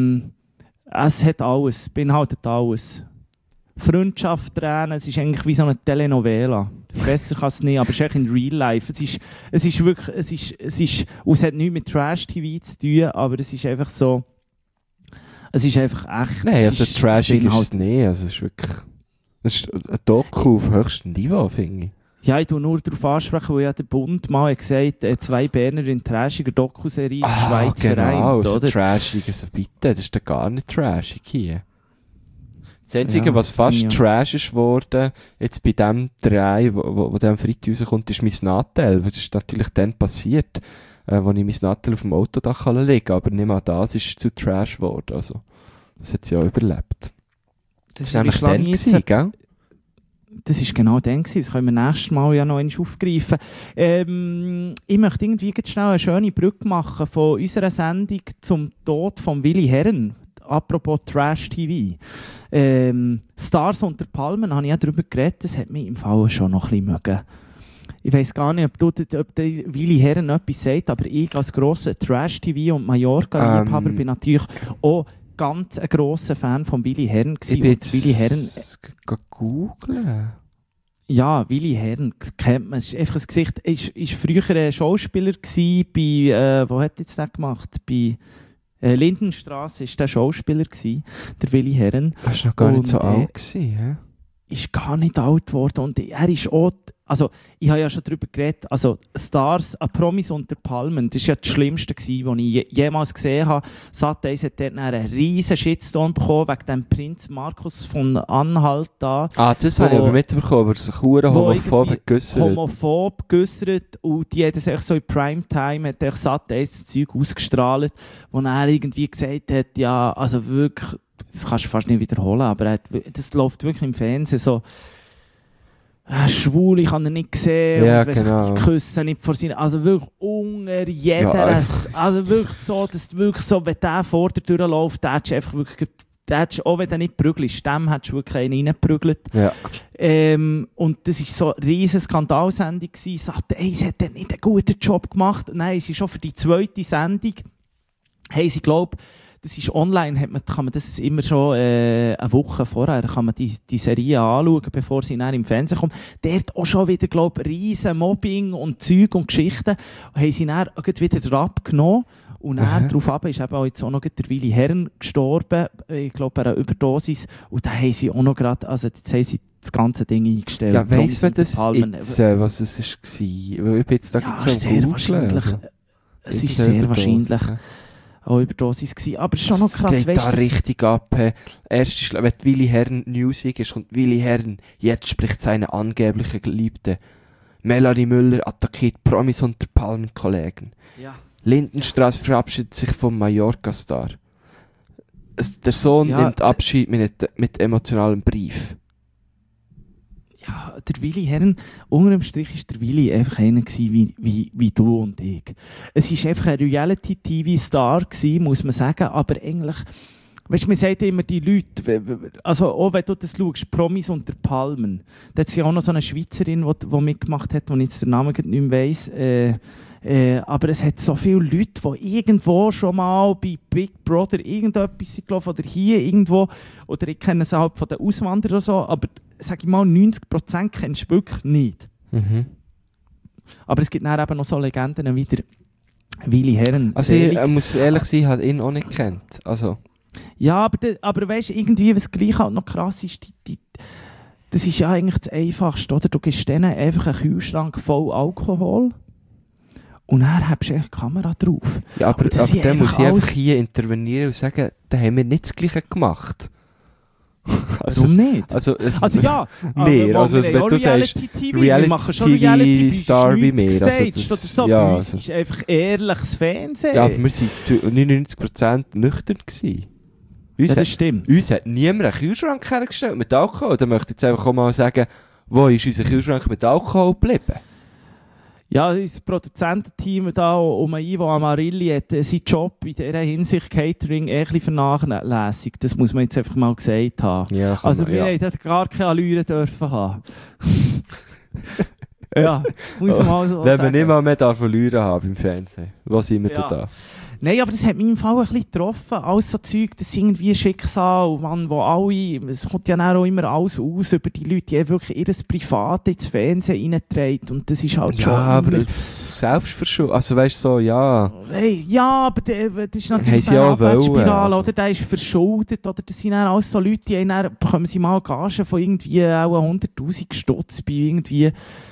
B: Es hat alles, beinhaltet alles. Freundschaft, Tränen, es ist eigentlich wie so eine Telenovela. Besser kann es nicht, aber es ist eigentlich in Real Life. Es ist wirklich, und es hat nichts mit Trash-TV zu tun, aber es ist einfach so, es ist einfach echt.
C: Nein, also trashig ist es nicht. Also es ist wirklich, es ist ein Doku auf höchstem Niveau, finde ich.
B: Ja, ich tue nur darauf ansprechen, weil ja der Bund mal gesagt hat, 2 Berner in trashiger Dokuserie in der Schweiz
C: genau,
B: vereint, oder?
C: Trashig, also bitte, das ist ja gar nicht trashig hier. Das Einzige, was fast trash ist geworden, jetzt bei dem 3, wo der am Freitag rauskommt, ist mein Nattel. Das ist natürlich dann passiert, wo ich mein Nattel auf dem Autodach liegen kann. Aber nicht mal das ist zu trash geworden. Also, das hat sie ja überlebt.
B: Das war nämlich dann gewesen, gell? Das war genau dann gewesen. Das können wir nächstes Mal ja noch einmal aufgreifen. Ich möchte irgendwie ganz schnell eine schöne Brücke machen von unserer Sendung zum Tod von Willi Herren. Apropos Trash-TV. Stars unter Palmen, habe ich ja darüber geredet, das hat mich im Fall schon noch ein bisschen mögen. Ich weiss gar nicht, ob der Willi Herren etwas sagt, aber ich als grosser Trash-TV- und Mallorca-Liebhaber bin natürlich auch ganz ein grosser Fan von Willi Herren.
C: Ich bin jetzt Willi Herren googeln.
B: Ja, Willi Herren kennt man. Es ist einfach ein Gesicht. Er war früher ein Schauspieler bei, wo hat jetzt das gemacht? Bei Lindenstrasse war der Schauspieler, der Willi Herren.
C: Das war noch gar nicht so alt gewesen, hä?
B: Ist gar nicht alt geworden und er ist auch, also ich habe ja schon darüber geredet, also Stars, Promis unter Palmen, das war ja das Schlimmste gewesen, was ich jemals gesehen habe. Sat.1 hat dort einen riesen Shitstorm bekommen wegen dem Prinz Markus von Anhalt da.
C: Das habe ich aber mitbekommen, weil sich homophob geäussert.
B: Homophob geäussert und die hat es so in Primetime, hat Sat.1 das Zeug ausgestrahlt, wo er irgendwie gesagt hat, ja, also wirklich, das kannst du fast nicht wiederholen, aber das läuft wirklich im Fernsehen so, schwul, ich habe ihn nicht gesehen,
C: ja,
B: und
C: genau.
B: Die küssen nicht vor seinen, also wirklich unter jeder, also wirklich so, dass wirklich so, wenn der vor der Tür läuft, der hättest du einfach wirklich, auch wenn du nicht prügelst, dem hättest du wirklich einen reingeprügelt.
C: Ja.
B: Und das war so eine riesen Skandalsendung gewesen, Sat.1 hat nicht einen guten Job gemacht, nein, sie schon für die zweite Sendung, haben sie, glaube ich, das ist online, kann man das immer schon eine Woche vorher, kann man die Serie anschauen, bevor sie dann im Fernsehen kommt. Dort auch schon wieder, glaube ich, riesen Mobbing und Zeug und Geschichten. Haben sie dann wieder abgenommen. Und dann darauf ist eben auch jetzt auch noch der Willi Herren gestorben, ich glaube, bei einer Überdosis. Und da haben sie auch noch gerade, also jetzt haben sie das ganze Ding eingestellt.
C: Ja, weiss man das jetzt, was es war? Ich bin jetzt da
B: ja, sehr wahrscheinlich. Es ist sehr wahrscheinlich auch Überdosis gewesen. Aber es ist schon noch krass.
C: Es geht da richtig ab. Erst wenn Willi Herren News ist, kommt Willi Herren, jetzt spricht seine angebliche Geliebte. Melanie Müller attackiert Promis unter Palmenkollegen.
B: Ja.
C: Lindenstraße verabschiedet sich vom Mallorca-Star. Der Sohn nimmt Abschied mit emotionalem Brief.
B: Ja, der Willi Herren, unter dem Strich ist der Willi einfach einer gewesen, wie du und ich. Es war einfach ein Reality-TV-Star gewesen, muss man sagen, aber eigentlich, weißt du, man sagt immer die Leute, also auch wenn du das schaust, Promis unter Palmen, da hat es ja auch noch so eine Schweizerin, die mitgemacht hat, die ich jetzt den Namen nicht mehr weiss, aber es hat so viele Leute, die irgendwo schon mal bei Big Brother irgendetwas gelaufen oder hier irgendwo, oder ich kenne es halt von den Auswanderern oder so, aber sag ich mal, 90% kennst du wirklich nicht.
C: Mhm.
B: Aber es gibt dann eben noch so Legenden wie der Willi Herren.
C: Also ich muss ehrlich sein, ich habe ihn auch nicht gekannt. Also.
B: Ja, aber weißt du, irgendwie, was gleich halt noch krass ist, das ist ja eigentlich das Einfachste, oder? Du gibst denen einfach einen Kühlschrank voll Alkohol und dann hast du echt die Kamera drauf.
C: Ja, aber dann muss ich einfach hier intervenieren und sagen, da haben wir nicht das Gleiche gemacht.
B: Also, warum nicht?
C: Also
B: ja,
C: mehr, also wenn du sagst, Reality-TV-Star wie mehr.
B: Also so,
C: ja,
B: bei uns ist einfach ehrliches Fernsehen.
C: Ja, aber wir waren zu 99% nüchtern gewesen.
B: Ja, das stimmt.
C: Uns hat niemand einen Kühlschrank hergestellt mit Alkohol. Da möchte ich jetzt einfach auch mal sagen, wo ist unser Kühlschrank mit Alkohol geblieben?
B: Ja, unser Produzententeam da um Ivo Amarilli hat seinen Job in dieser Hinsicht Catering ein bisschen vernachlässigt. Das muss man jetzt einfach mal gesagt haben.
C: Ja,
B: also wir hätten gar keine Allüre dürfen haben. Ja, muss man mal so
C: wenn
B: sagen.
C: man nicht mal mehr Allüre haben im Fernsehen. Wo sind wir da?
B: Nein, aber das hat mich im Fall ein bisschen getroffen. Alles so Zeug, das ist irgendwie Schicksal, Mann, wo alle, es kommt ja auch immer alles aus über die Leute, die wirklich ihr Privat ins Fernsehen reintragen. Und das ist halt schon...
C: Ja, aber Selbstverschuld, also weißt du so, ja...
B: Hey, ja, aber das ist natürlich eine Abwärtsspirale, oder? Der ist verschuldet, oder? Das sind dann alles so Leute, die dann bekommen sie mal Gagen von irgendwie auch 100'000 Stutz bei irgendwie...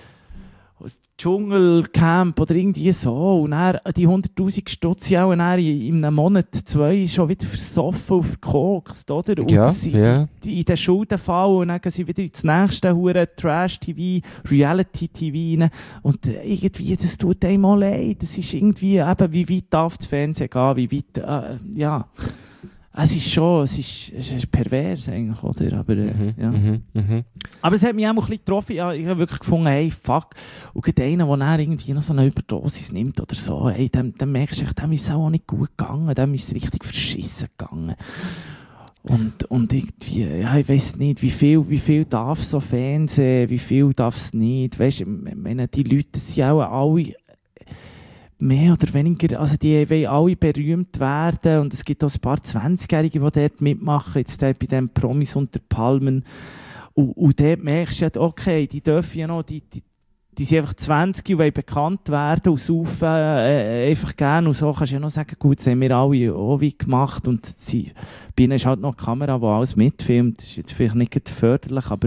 B: Dschungelcamp oder irgendwie so. Und dann, die 100'000 Stutz auch in einem Monat, 2 schon wieder versoffen und verkokst, oder? Und
C: ja,
B: die in den Schuldenfall und dann gehen sie wieder ins nächste hure Trash-TV, Reality-TV rein. Und irgendwie, das tut einem auch leid. Das ist irgendwie eben, wie weit darf das Fernsehen gehen, wie weit, ja. Es ist pervers eigentlich, oder? Aber, aber es hat mich auch ein bisschen getroffen. Ja, ich habe wirklich gefunden, hey, fuck. Und gerade einer, der dann irgendwie noch so eine Überdosis nimmt oder so, hey, dann merkst du, dem ist es auch nicht gut gegangen. Dem ist es richtig verschissen gegangen. Und irgendwie, ja, ich weiss nicht, wie viel darf so Fernsehen, wie viel darf es nicht. Weißt du, die Leute sind auch alle mehr oder weniger, also die wollen alle berühmt werden und es gibt auch ein paar 20-Jährige, die dort mitmachen, jetzt bei den Promis unter Palmen. Und dort merkst du, okay, die dürfen ja noch, die sind einfach 20 und wollen bekannt werden und saufen einfach gerne. Und so kannst du ja noch sagen, gut, das haben wir alle auch wie gemacht. Und bei ihnen ist halt noch eine Kamera, die alles mitfilmt. Das ist jetzt vielleicht nicht förderlich, aber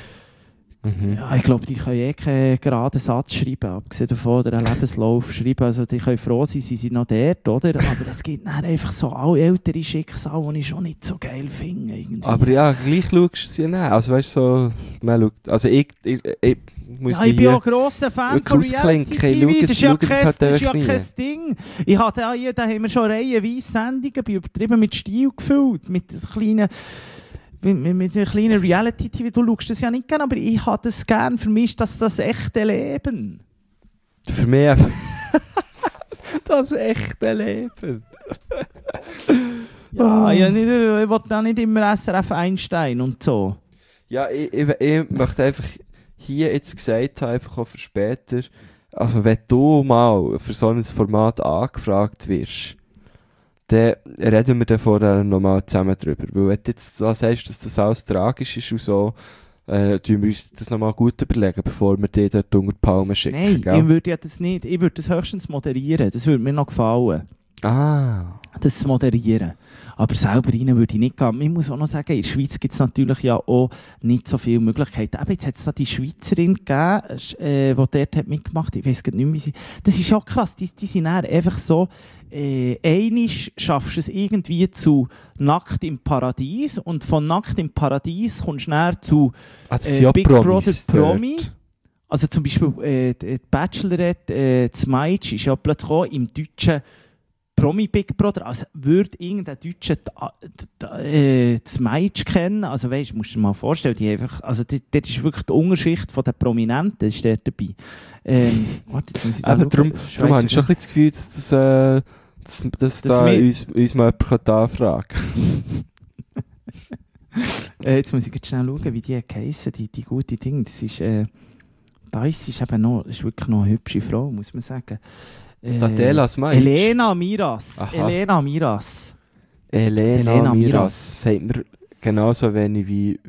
B: ja, ich glaube, die können keinen geraden Satz schreiben, abgesehen davon, oder einen Lebenslauf schreiben. Also die können froh sein, sie sind noch dort, oder? Aber es gibt dann einfach so alle ältere Schicksale, die ich schon nicht so geil finde. Irgendwie.
C: Aber ja, gleich schaust du sie nicht. Also weißt du, so, man schaut, also ich muss
B: ja, ich bin auch ein grosser Fan von Reality-TV, das ist ja kein Ding. Ich hatte da haben wir schon reihenweise Sendungen, bin übertrieben mit Stil gefüllt, mit kleinen Reality-TV, du schaust das ja nicht gerne, aber ich habe das gerne. Für mich ist das echte Leben.
C: Für mich das echte Leben.
B: Ja, ich will da nicht immer SRF Einstein und so.
C: Ja, ich möchte einfach hier jetzt gesagt haben, einfach auch für später, also wenn du mal für so ein Format angefragt wirst, dann reden wir dann vorher nochmal zusammen drüber. Weil wenn du jetzt so sagst, dass das alles tragisch ist und so, tun wir uns das nochmal gut überlegen, bevor wir die dort unter die Palme schicken.
B: Nein,
C: gell?
B: ich würde ja das nicht. Ich würde das höchstens moderieren. Das würde mir noch gefallen. Das zu moderieren. Aber selber rein würde ich nicht gehen. Ich muss auch noch sagen, in der Schweiz gibt es natürlich ja auch nicht so viele Möglichkeiten. Aber jetzt hat es da die Schweizerin gegeben, die dort hat mitgemacht. Ich weiss gar nicht mehr, wie sie... Das ist auch krass. Die sind dann einfach so... Einisch schaffst du es irgendwie zu Nackt im Paradies und von Nackt im Paradies kommst du dann zu Big Brother Promi. Also zum Beispiel die Bachelorette, Smaitsch ist ja plötzlich auch im deutschen Promi Big Brother, also würde irgendein Deutscher Smaitsch kennen, also weißt, musst du dir mal vorstellen, die einfach, also das ist wirklich die Unterschicht von den Prominenten, ist dort dabei. Warte, jetzt muss ich da
C: darum habe ich schon ein bisschen das Gefühl, dass da uns mal jemand anfragen kann.
B: Jetzt muss ich jetzt schnell schauen, wie die heissen, die gute Dinge. Das ist, das ist eben noch, ist wirklich noch eine hübsche Frau, muss man sagen.
C: Adela Smaitsch.
B: Elena Miras. Elena Miras.
C: Elena Miras. Sagt mir genauso wenig wie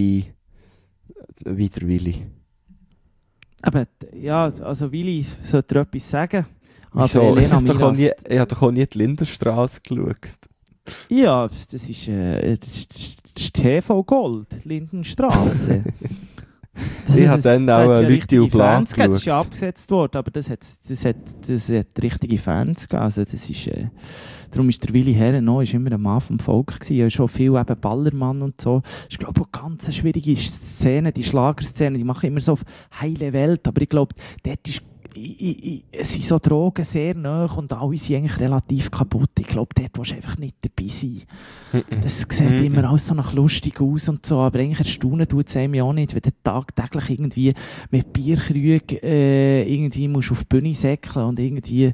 C: der Willi.
B: Aber ja, also Willi sollte etwas sagen.
C: Wieso?
B: Aber Elena
C: Ich
B: Miras.
C: habe doch auch nie die Lindenstraße geschaut.
B: Ja, das ist TV Gold, Lindenstraße.
C: Ich habe dann auch Leute und Blanc geschaut.
B: Das ist ja abgesetzt worden, aber das hat richtige Fans gegeben. Also das ist, darum ist der Willi Herren noch, ist immer ein Mann vom Volk gewesen. Er ist schon viel eben Ballermann und so. Das ist, glaube ich, auch ganz eine schwierige Szene, die Schlagerszene. Die machen immer so auf heile Welt, aber ich glaube, dort ist sind so Drogen sehr nahe und alle sind eigentlich relativ kaputt. Ich glaube, dort willst du einfach nicht dabei sein. Das sieht immer alles so nach lustig aus und so, aber eigentlich erstaunen tut es einem ja auch nicht, wenn du tagtäglich irgendwie mit Bierkrügen irgendwie musst auf die Bühne säckeln und irgendwie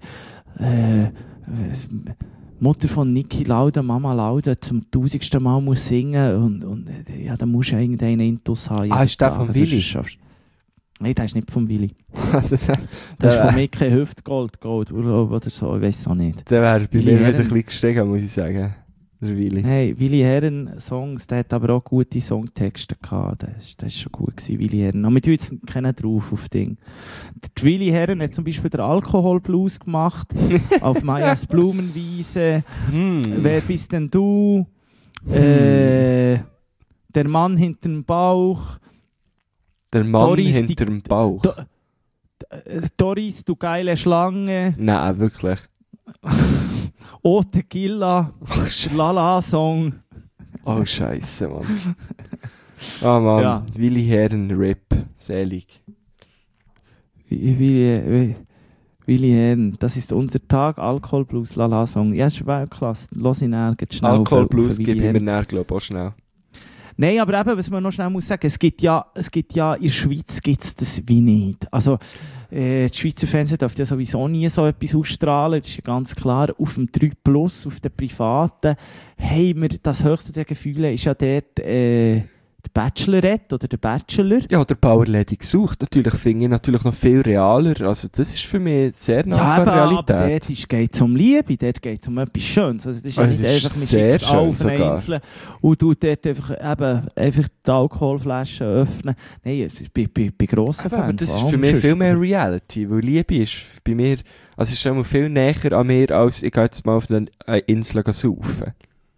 B: Mutter von Niki Lauda, Mama Lauda zum 1000. Mal muss singen und ja, da musst du irgendeinen Intus haben.
C: Ist der von Willi?
B: Nein, das ist nicht vom Willi. das ist von Mickey Hüftgold oder so, ich weiß es auch nicht.
C: Der wäre bei mir wieder ein bisschen gestiegen, muss ich sagen. Der Willi.
B: Hey, Willi Herren Songs, der hat aber auch gute Songtexte gehabt. Das war schon gut gewesen, Willi Herren. Aber wir tun jetzt keinen drauf auf Ding. Der Willi Herren hat zum Beispiel den Alkoholblues gemacht, auf Mayas Blumenwiese. Wer bist denn du? Der Mann hinterm Bauch.
C: Der Mann Doris, hinterm Bauch.
B: Doris, du geile Schlange.
C: Nein, wirklich.
B: Oh, Tequila. Lala-Song.
C: Oh, Scheiße, Mann. Ah, Mann. Ja. Willi Herren, Rip. Selig.
B: Willi Herren, das ist unser Tag. Alkoholblues, Lala-Song. Ja, das ist Weltklasse. Lass ihn nirgends schnell.
C: Alkoholblues gebe ich mir näher, glaube ich, auch schnell.
B: Nein, aber eben, was man noch schnell muss sagen, es gibt ja in der Schweiz gibt's das wie nicht. Also, die Schweizer Fernsehen dürfen ja sowieso nie so etwas ausstrahlen, das ist ja ganz klar. Auf dem 3 Plus, auf den privaten, haben wir das höchste der Gefühle, ist ja dort die Bachelorette oder der Bachelor.
C: Ja, der Powerlady gesucht. Natürlich finde ich natürlich noch viel realer. Also das ist für mich sehr nah an der Realität.
B: Aber dort geht es um Liebe, dort geht es um etwas Schönes. Also das ist ja nicht einfach mit
C: sehr schön
B: auf eine Insel und du dort einfach die Alkoholflaschen öffnen. Nein, ich bin grosser Fan.
C: Aber das ist für mich viel mehr Reality, weil Liebe ist bei mir, also ist immer viel näher an mir, als ich gehe jetzt mal auf eine Insel saufen.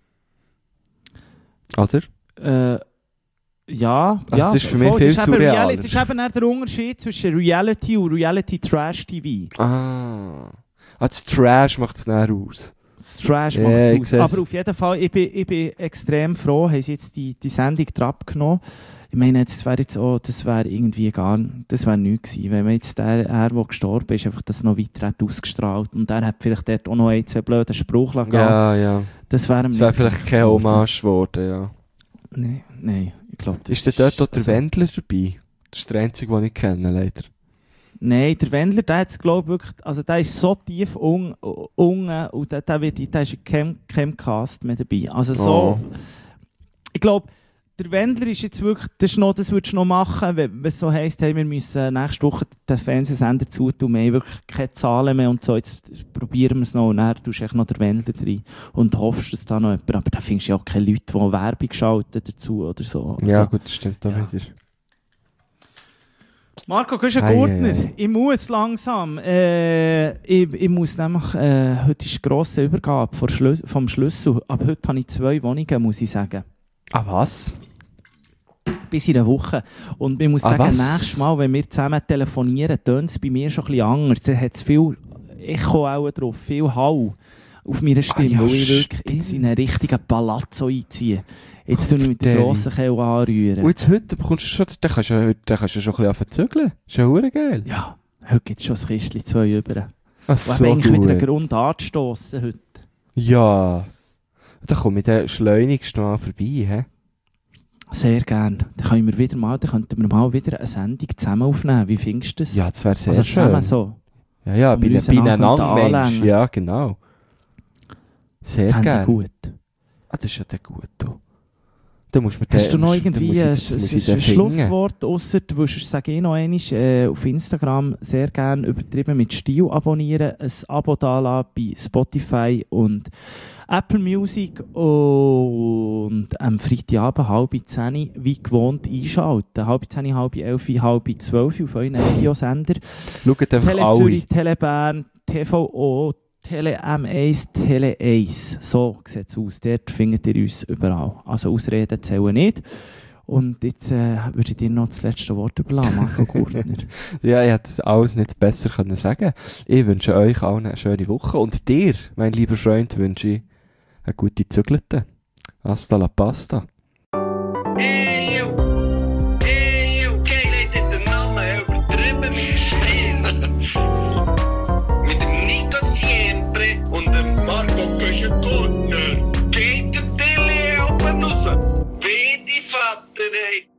C: Oder?
B: Ja,
C: also das ist für mich viel surrealer.
B: Das ist eben der Unterschied zwischen Reality und Reality-Trash-TV.
C: Das Trash macht es näher aus.
B: Das Trash macht es aus. Aber auf jeden Fall, ich bin extrem froh, haben sie jetzt die Sendung abgenommen. Ich meine, das wäre irgendwie das wäre nichts gewesen. Wenn man jetzt der gestorben ist, einfach das noch weiter ausgestrahlt und der hat vielleicht dort auch noch ein, zwei blöde Spruch gehabt.
C: Ja.
B: Das wäre
C: vielleicht kein Hommage geworden, ja.
B: Nein. Ich glaub,
C: ist dort auch der Wendler dabei? Das ist der einzige, den ich kenne, leider.
B: Nein, der Wendler, der hat glaube wirklich, also der ist so tief unten und der ist in keinem Cast mehr dabei. Also so, ich glaube, der Wendler ist jetzt wirklich, das würdest du noch machen, wenn es so heisst, hey, wir müssen nächste Woche den Fernsehsender zutun, wir haben wirklich keine Zahlen mehr und so, jetzt probieren wir es noch und dann tust du echt noch den Wendler rein und hoffst, dass da noch jemand, aber da findest du ja auch keine Leute, die Werbung schalten dazu oder so.
C: Ja
B: also,
C: gut, das stimmt auch wieder.
B: Marco, du bist ein Gurtner. Ich muss langsam. Ich muss nämlich, heute ist die grosse Übergabe vom Schlüssel. Aber heute habe ich 2 Wohnungen, muss ich sagen.
C: Ah, was?
B: Bis in einer Woche. Und ich muss sagen, nächstes Mal, wenn wir zusammen telefonieren, tönt es bei mir schon ein bisschen anders. Da hat es viel Echo auch drauf, viel Hall auf meiner Stimme, weil ich wirklich jetzt in einen richtigen Palazzo einziehe. Jetzt tue ich mit der grossen Kelle anrühren.
C: Und jetzt heute bekommst du schon, dann kannst du schon ein bisschen anzügeln. Ist ja verdammt geil.
B: Ja, heute gibt es schon ein Kistchen 2 über.
C: Ach,
B: so eigentlich wieder einen Grund anzustossen heute.
C: Ja. Da komme ich dann schleunigst noch vorbei, hä?
B: Sehr gerne. Dann könnten wir mal wieder eine Sendung zusammen aufnehmen. Wie findest du das?
C: Ja, das wäre sehr
B: also
C: schön.
B: So.
C: Ja, bei einem Mensch. Ja, genau. Sehr gerne.
B: Gut.
C: Ah, das ist ja dann gut. Da musst du
B: Hast du noch irgendwie ein Schlusswort, ausser du willst, sage ich noch einmal, auf Instagram sehr gerne übertrieben mit Stil abonnieren, ein Abo dalassen bei Spotify und Apple Music und am Freitagabend 9:30 wie gewohnt einschalten. 9:30, 11:30, 11:30 auf euren Radiosender.
C: Schaut einfach
B: Tele
C: alle.
B: Zürich, Tele Bern, TVO, Tele M1, Tele 1. So sieht es aus. Dort findet ihr uns überall. Also Ausreden zählen nicht. Und jetzt würde ich dir noch das letzte Wort überlassen, Marco Gurtner.
C: Ja, ich hätte alles nicht besser können sagen. Ich wünsche euch allen eine schöne Woche. Und dir, mein lieber Freund, wünsche ich eine gute Zügelte. Hasta la pasta.